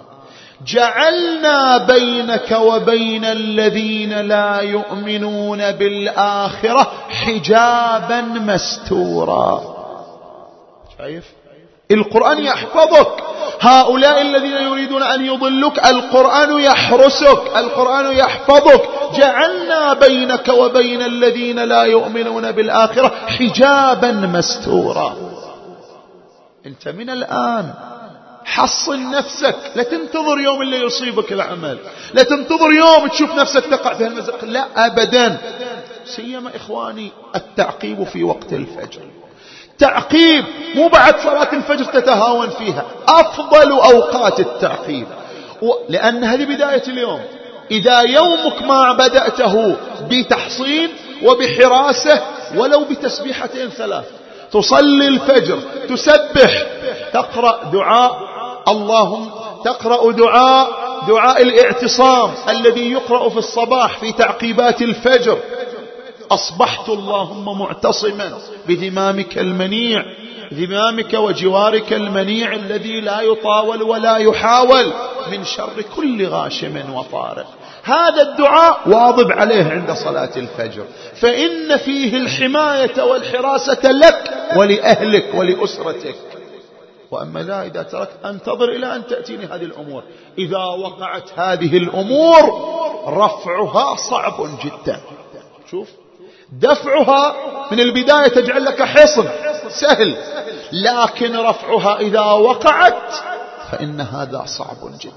جعلنا بينك وبين الذين لا يؤمنون بالآخرة حجابا مستورا. شايف؟ القرآن يحفظك. هؤلاء الذين يريدون أن يضلك القرآن يحرسك، القرآن يحفظك. جعلنا بينك وبين الذين لا يؤمنون بالآخرة حجابا مستورا. انت من الآن حصن نفسك، لا تنتظر يوم اللي يصيبك العمل، لا تنتظر يوم تشوف نفسك تقع في المزق، لا أبدا. سيما إخواني التعقيب في وقت الفجر، تعقيب مو بعد صلاة الفجر تتهاون فيها، أفضل أوقات التعقيب، لأن هذه بداية اليوم. إذا يومك ما بدأته بتحصين وبحراسة ولو بتسبيحتين ثلاث، تصلي الفجر، تسبح، تقرأ دعاء اللهم، تقرأ دعاء دعاء الاعتصام الذي يقرأ في الصباح في تعقيبات الفجر: أصبحت اللهم معتصما بذمامك المنيع، ذمامك وجوارك المنيع الذي لا يطاول ولا يحاول، من شر كل غاشم وطارق. هذا الدعاء واظب عليه عند صلاة الفجر، فإن فيه الحماية والحراسة لك ولأهلك ولأسرتك. وأما لا، إذا تركت أنتظر إلى أن تأتيني هذه الأمور. إذا وقعت هذه الأمور رفعها صعب جدا. شوف، دفعها من البداية تجعل لك حصن سهل، لكن رفعها إذا وقعت فإن هذا صعب جدا.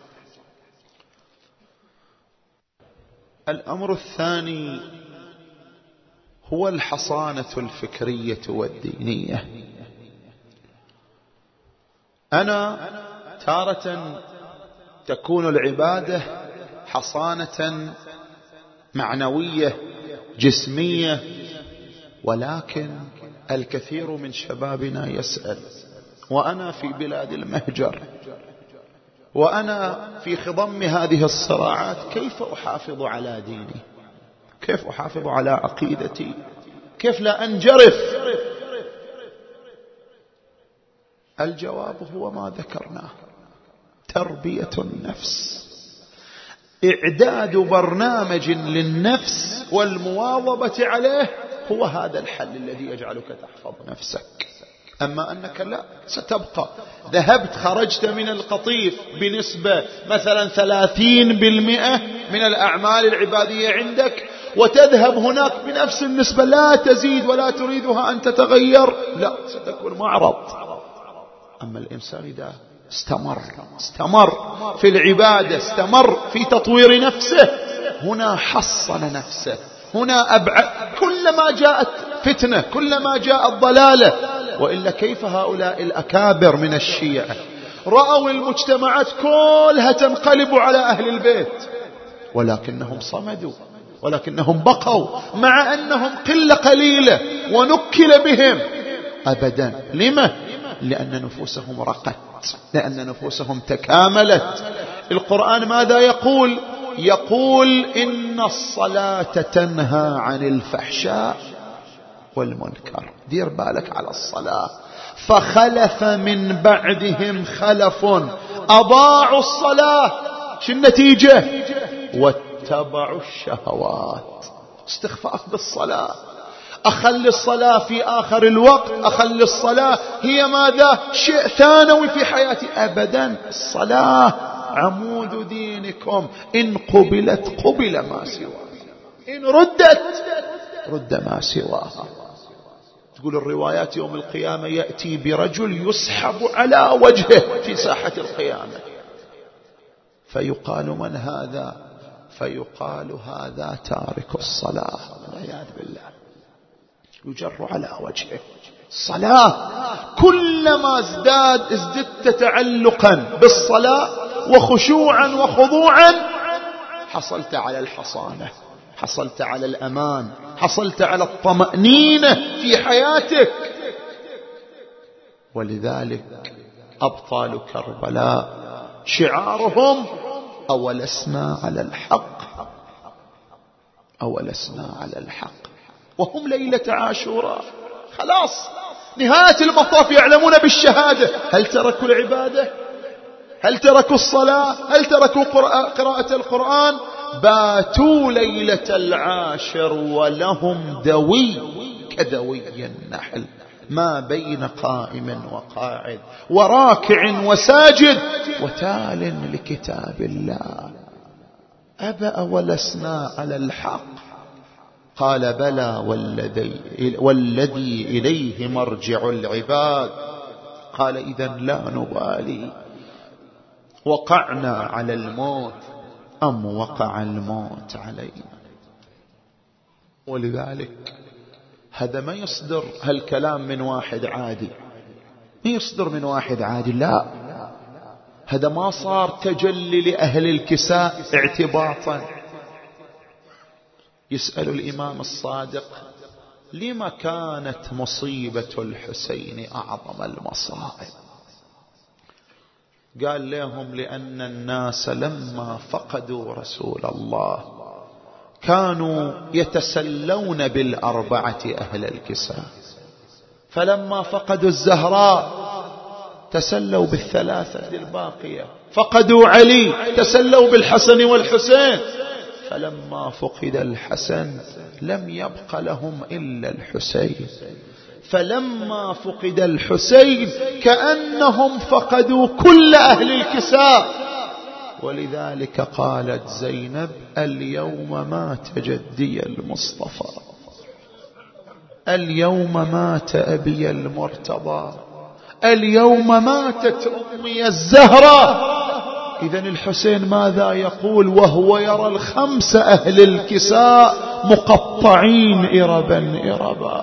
الأمر الثاني هو الحصانة الفكرية والدينية. أنا تارة تكون العبادة حصانة معنوية جسمية ولكن الكثير من شبابنا يسأل: وأنا في بلاد المهجر، وأنا في خضم هذه الصراعات، كيف أحافظ على ديني؟ كيف أحافظ على عقيدتي؟ كيف لا أنجرف؟ الجواب هو ما ذكرناه: تربية النفس، إعداد برنامج للنفس والمواظبة عليه، هو هذا الحل الذي يجعلك تحفظ نفسك. أما أنك لا ستبقى، ذهبت خرجت من القطيف بنسبة مثلا ثلاثين بالمئة من الأعمال العبادية عندك، وتذهب هناك بنفس النسبة لا تزيد ولا تريدها أن تتغير، لا، ستكون معرض. أما الإنسان إذا استمر استمر في العبادة، استمر في تطوير نفسه، هنا حصن نفسه، هنا أبعد. كلما جاءت فتنة، كلما جاءت ضلالة، وإلا كيف هؤلاء الأكابر من الشيعة رأوا المجتمعات كلها تنقلب على أهل البيت، ولكنهم صمدوا، ولكنهم بقوا مع أنهم قلة قليلة ونكل بهم أبدا. لما؟ لأن نفوسهم رقت، لأن نفوسهم تكاملت. القرآن ماذا يقول؟ يقول: إن الصلاة تنهى عن الفحشاء والمنكر. دير بالك على الصلاة. فخلف من بعدهم خلف أضاعوا الصلاة، شو النتيجة؟ واتبعوا الشهوات. استخفاف بالصلاة، أخلي الصلاة في آخر الوقت، أخلي الصلاة هي ماذا؟ شيء ثانوي في حياتي. أبدا، الصلاة عمود دينكم، إن قبلت قبل ما سواها، إن ردت رد ما سواها. تقول الروايات يوم القيامة يأتي برجل يسحب على وجهه في ساحة القيامة، فيقال: من هذا؟ فيقال: هذا تارك الصلاة، والعياذ بالله. يجر على وجهه. الصلاة كلما ازداد ازددت تعلقا بالصلاة وخشوعا وخضوعا، حصلت على الحصانة، حصلت على الأمان، حصلت على الطمأنينة في حياتك. ولذلك أبطال كربلاء شعارهم: أولسنا على الحق، أولسنا على الحق. وهم ليلة عاشوراء خلاص نهاية المطاف يعلمون بالشهادة. هل تركوا العبادة؟ هل تركوا الصلاة؟ هل تركوا قراءة القرآن؟ باتوا ليلة العاشر ولهم دوي كدوي النحل، ما بين قائم وقاعد وراكع وساجد وتال لكتاب الله. أبا ولسنا على الحق؟ قال: بلى والذي, والذي إليه مرجع العباد. قال: إذن لا نبالي، وقعنا على الموت أم وقع الموت علينا. ولذلك هذا ما يصدر هالكلام من واحد عادي، ما يصدر من واحد عادي، لا، هذا ما صار تجلي لأهل الكساء اعتباطا. يسأل الإمام الصادق: لما كانت مصيبة الحسين أعظم المصائب؟ قال لهم: لأن الناس لما فقدوا رسول الله كانوا يتسلون بالأربعة أهل الكساء، فلما فقدوا الزهراء تسلوا بالثلاثة الباقية، فقدوا علي تسلوا بالحسن والحسين، فلما فقد الحسن لم يبق لهم إلا الحسين، فلما فقد الحسين كأنهم فقدوا كل أهل الكساء. ولذلك قالت زينب: اليوم مات جدي المصطفى، اليوم مات أبي المرتضى، اليوم ماتت أمي الزهراء. إذن الحسين ماذا يقول وهو يرى الخمس أهل الكساء مقطعين إربا إربا؟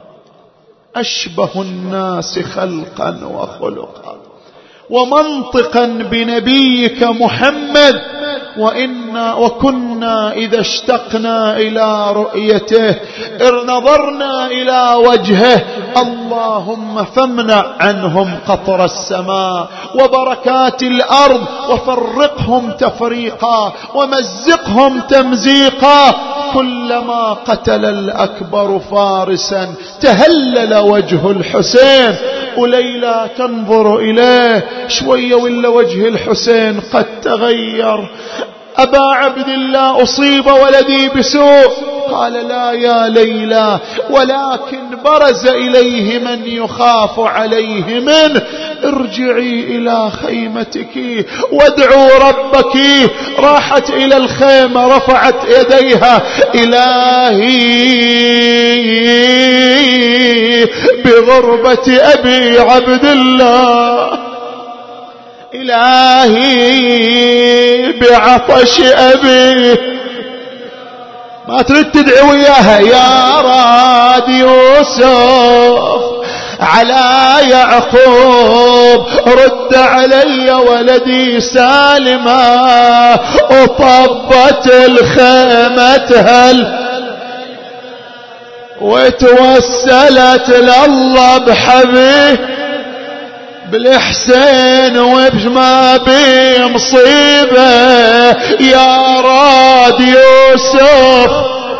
أشبه الناس خلقا وخلقا ومنطقا بنبيك محمد، وإنا وكنا إذا اشتقنا إلى رؤيته نظرنا إلى وجهه. اللهم فامنع عنهم قطر السماء وبركات الأرض وفرقهم تفريقا ومزقهم تمزيقا. كلما قتل الأكبر فارسا تهلل وجه الحسين، وليلى تنظر إليه شوية ولا وجه الحسين قد تغير. أبا عبد الله أصيب ولدي بسوء. قال لا يا ليلى، ولكن برز إليه من يخاف عليه منه. ارجعي إلى خيمتك وادعوا ربك. راحت إلى الخيمة رفعت يديها: إلهي بغربة أبي عبد الله، إلهي بعطش أبي. ما تريد تدعي وياها: يا راد يوسف على يعقوب رد علي ولدي سالما. وطبت الخيمة هل وتوسلت لله بحبيب بالإحسان وبما بي مصيبة. يا راد يوسف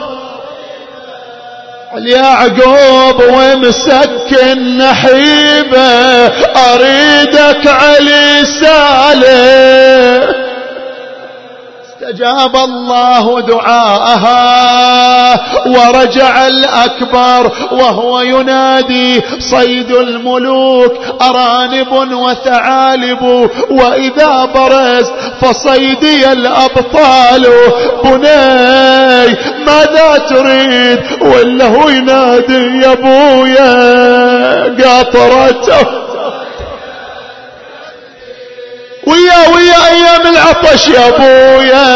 اليعقوب ومسكن نحيبه، أريدك علي سالم. استجاب الله دعاءها ورجع الأكبر وهو ينادي: صيد الملوك أرانب وثعالب، وإذا برزت فصيدي الأبطال. بني ماذا تريد؟ ولا هو ينادي: يا بويا قاطرته ويا ويا أيام العطش يا بويا.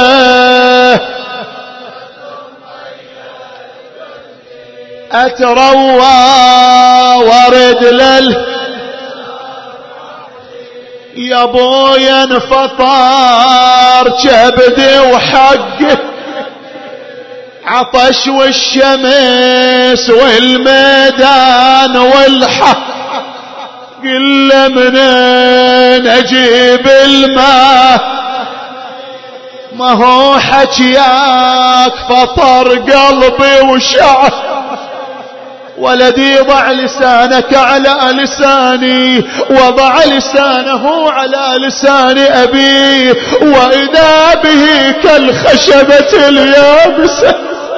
أتروى ورد لل يا بويا انفطار كبدي وحقه، عطش والشمس والميدان والحق. قل منين اجيب الماء؟ ما هو حكياك فطر قلبي وشعر. ولدي ضع لسانك على لساني، وضع لسانه على لسان أبي، وإذا به كالخشبة اليابسة.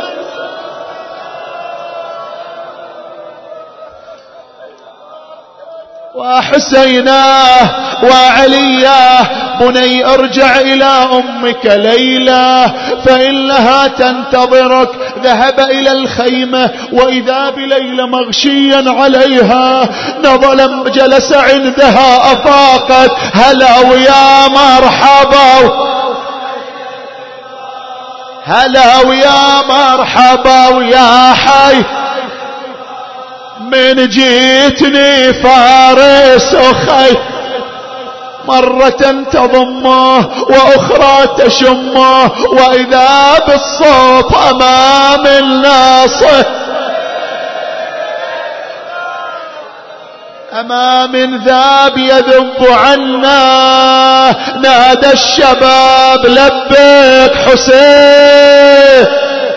وحسيناه وعلياه: بني ارجع إلى أمك ليلى فإنها تنتظرك. ذهب إلى الخيمة وإذا بليلى مغشيا عليها. نظل جلس عندها أفاقت: هلا ويا مرحبا، هلا ويا مرحبا ويا حي. من جيتني فارس أخي، مرة تضمه وأخرى تشمه، وإذا بالصوت أمام الناصح أمام ذاب يذب عنا. نادى الشباب: لبيك حسين.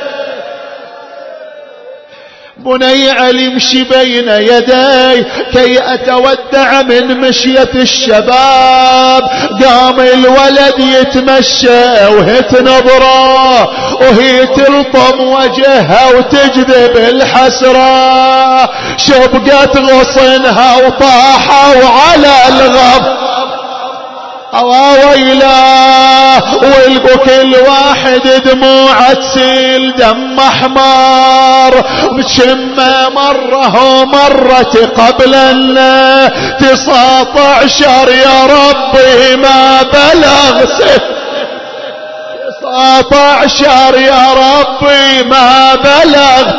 بني علي امشي بين يدي كي أتودع من مشية الشباب. قام الولد يتمشى وهي تنظره وهي تلطم وجهها وتجذب الحسرة. شبقت غصنها وطاحوا على الغب. ويلاه والقوا كل واحد دموعه تسيل دم احمر. بشمه مره ومرت قبلنا تسعة عشر يا ربي ما بلغت. تسعة عشر يا ربي ما بلغ.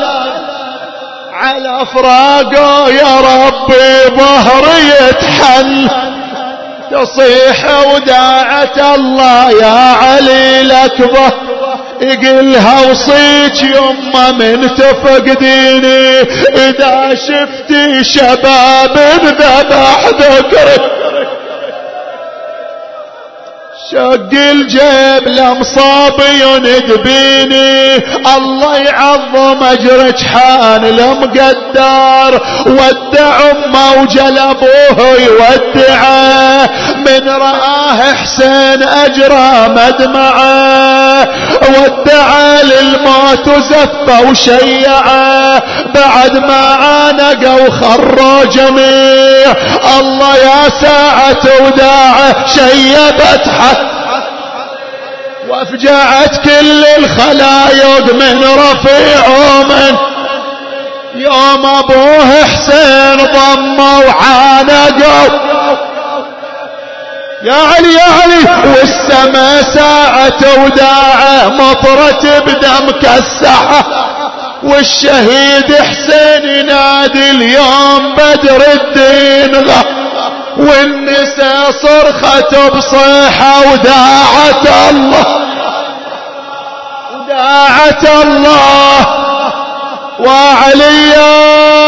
على فراقه يا ربي ظهري يتحل. تصيح وداعة الله يا علي الأكبر، يقلها وصيك يمه من تفقديني، إذا شفتي شباب ذبح ذكرك، شق الجيب لمصاب يندبيني، الله يعظم اجرك حان المقدر، ودع امه وجلبوه يودعه، من رآه حسين اجرى مدمعه، ودعه للموت وزفه وشيعه، بعد ما عانقه وخروا جميع، الله يا ساعة وداعه شيبت حتى وافجعت كل الخلايق من رفيع ومن يوم ابوه حسين ضمه وعانقه، يا علي يا علي، والسما ساعة وداعه مطرت بدم كالسحة، والشهيد حسين ينادي اليوم بدر الدين غ، والنساء صرخت بصيحة وداعة الله وداعة الله وعليا.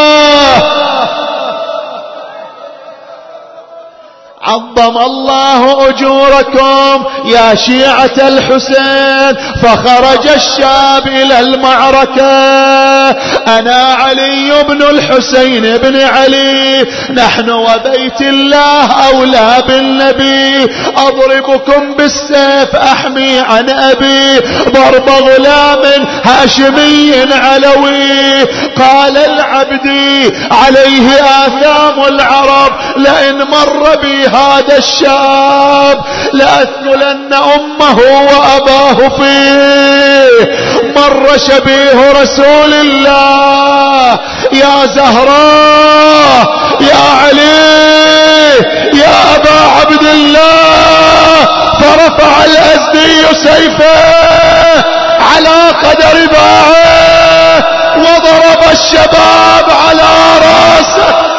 عظم الله أجوركم يا شيعة الحسين، فخرج الشاب إلى المعركة، أنا علي بن الحسين بن علي، نحن وبيت الله أولى بالنبي، أضربكم بالسيف أحمي عن أبي، ضرب غلام هاشمي علوي، قال العبدي عليه آثام العرب، لئن مر بي هذا الشاب لأثقلن أمه وأباه فيه، مر شبيه رسول الله، يا زهراء يا علي يا أبا عبد الله، فرفع الأزدي سيفه على قدر باعه، وضرب الشباب على راسه،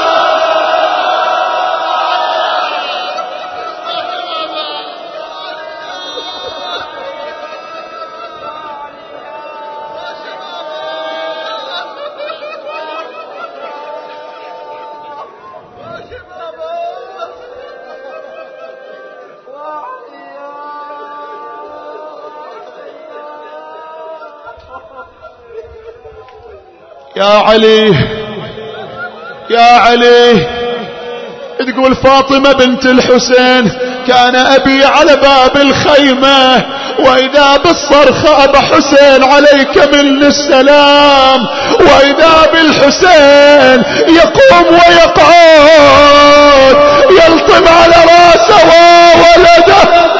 يا علي يا علي. تقول فاطمة بنت الحسين كان أبي على باب الخيمة، وإذا بالصرخ أبا حسين عليك من السلام، وإذا بالحسين يقوم ويقعد يلطم على راسه وولده،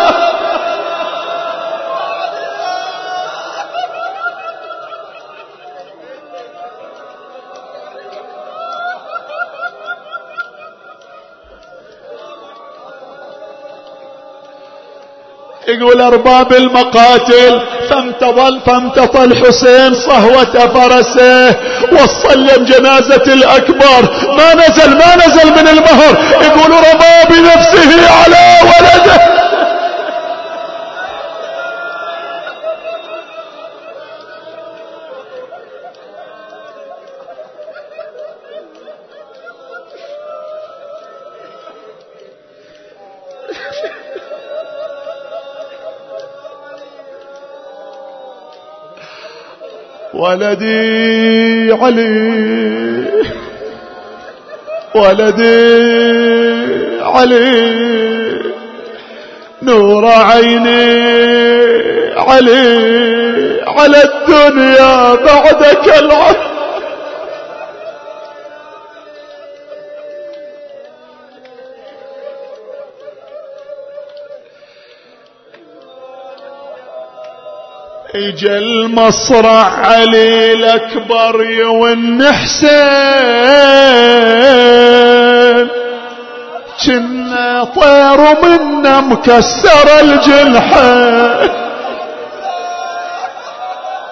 يقول أرباب المقاتل فامتطل فامتطى الحسين صهوة فرسه، وصلم جنازة الأكبر، ما نزل ما نزل من المهر، يقول رمى بنفسه على ولده، ولدي علي ولدي علي نور عيني علي على الدنيا بعدك العهد، اجا المصرع علي الاكبر يون حسين، كنا طير منا مكسر الجنحين،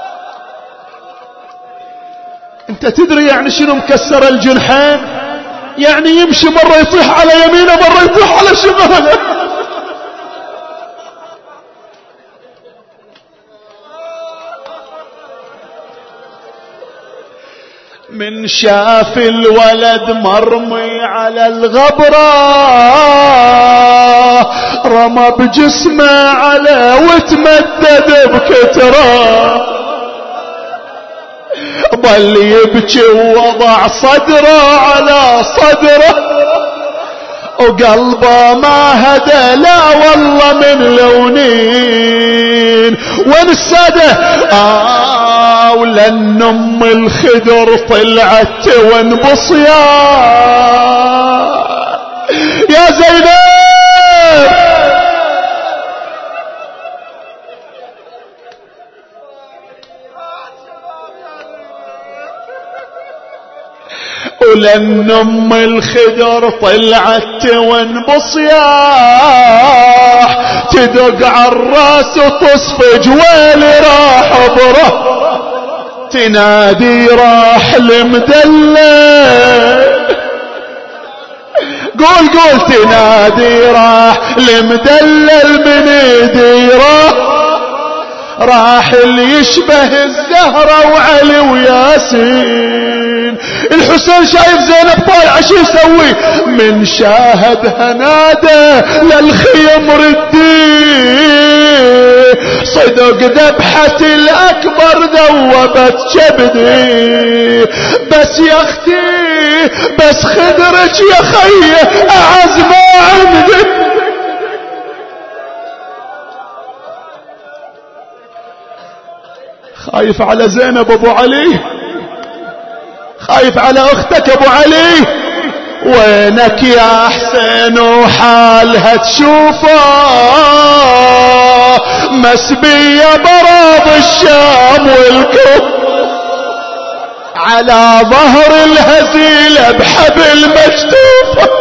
انت تدري يعني شنو مكسر الجنحين؟ يعني يمشي مرة يطيح على يمينه مرة يطيح على شماله. من شاف الولد مرمي على الغبرة رمى بجسمه على وتمدد بكتره، ظل يبكي ووضع صدره على صدره وقلبه ما هدى لا والله من لونين. وين السادة؟ آه ولن ام الخدر طلعت وانبص يا يا زينب. ولن ام الخدر طلعت وانبص ياح تدق عالراس وتصفج ويلي راح بره تنادي راح المدلل. قول قول تنادي راح المدلل من يديره راح اللي يشبه الزهرة وعلي وياسين. الحسين شايف زينب طالعة شو يسوي؟ من شاهدها نادى للخيم ردي صدق ذبحة الأكبر ذوبت كبدي. بس يا اختي بس خدرك يا خي أعز ما عندي. خايف على زينب ابو علي، خايف على اختك ابو علي. وينك يا حسين وحالها تشوفه مسبية براض الشام والكوف على ظهر الهزيل بحبل مكتوفه.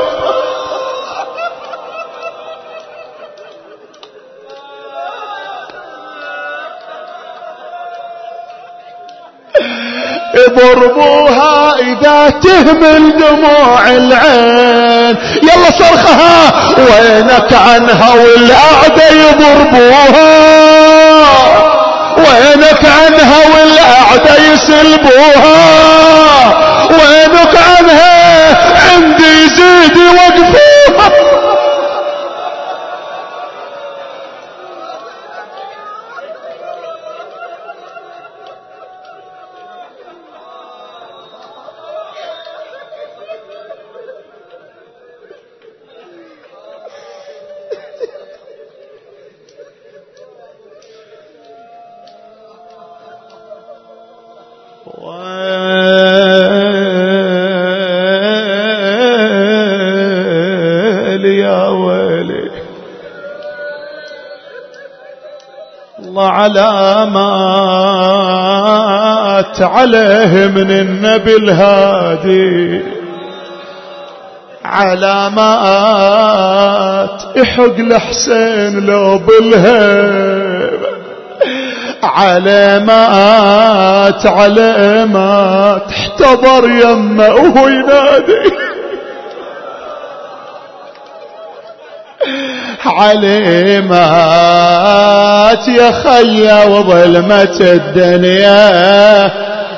ضربوها اذا تهمل دموع العين. يلا صرخها وينك عنها والاعداء يضربوها. وينك عنها والاعداء يسلبوها. وينك عنها عندي يزيد يوقفوها. ويلي يا ويلي الله علامات عليه من النبي الهادي. علامات يحق لحسين لو بالهيبة. علامات علامات احتضر يمه وهو ينادي. علامات يا خيا وظلمة الدنيا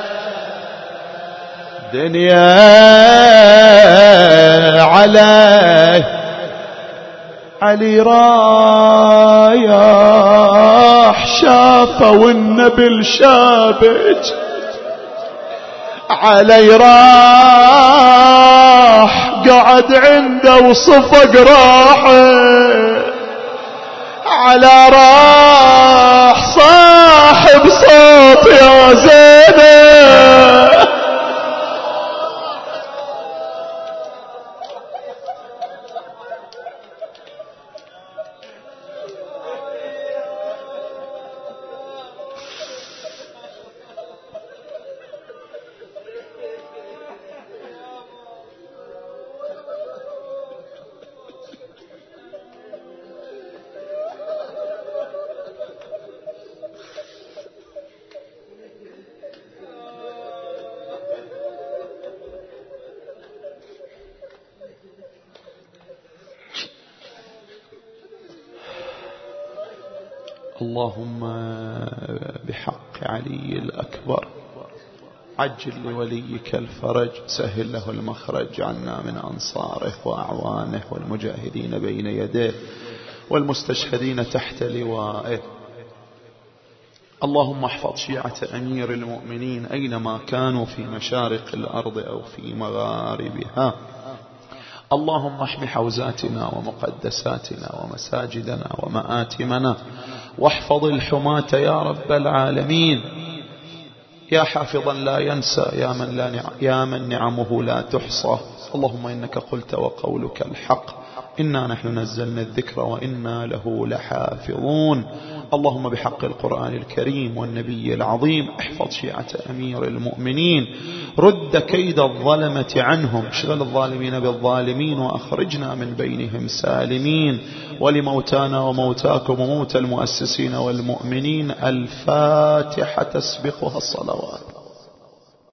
دنيا علي علي رايح شافه والنبل شابج. علي راح قعد عنده وصفق راحه. على راح صاحب صوت يا زينب. اللهم بحق علي الأكبر عجل لوليك الفرج، سهل له المخرج عنا من أنصاره وأعوانه والمجاهدين بين يديه والمستشهدين تحت لوائه. اللهم احفظ شيعة أمير المؤمنين أينما كانوا في مشارق الأرض أو في مغاربها. اللهم احم حوزاتنا ومقدساتنا ومساجدنا ومآتمنا، واحفظ الحماة يا رب العالمين، يا حافظا لا ينسى، يا من, لا نع... يا من نعمه لا تحصى. اللهم إنك قلت وقولك الحق، إنا نحن نزلنا الذكر وإنا له لحافظون. اللهم بحق القرآن الكريم والنبي العظيم احفظ شيعة أمير المؤمنين، رد كيد الظلمة عنهم، اشغل الظالمين بالظالمين وأخرجنا من بينهم سالمين. ولموتانا وموتاكم وموت المؤسسين والمؤمنين الفاتحة تسبقها الصلوات.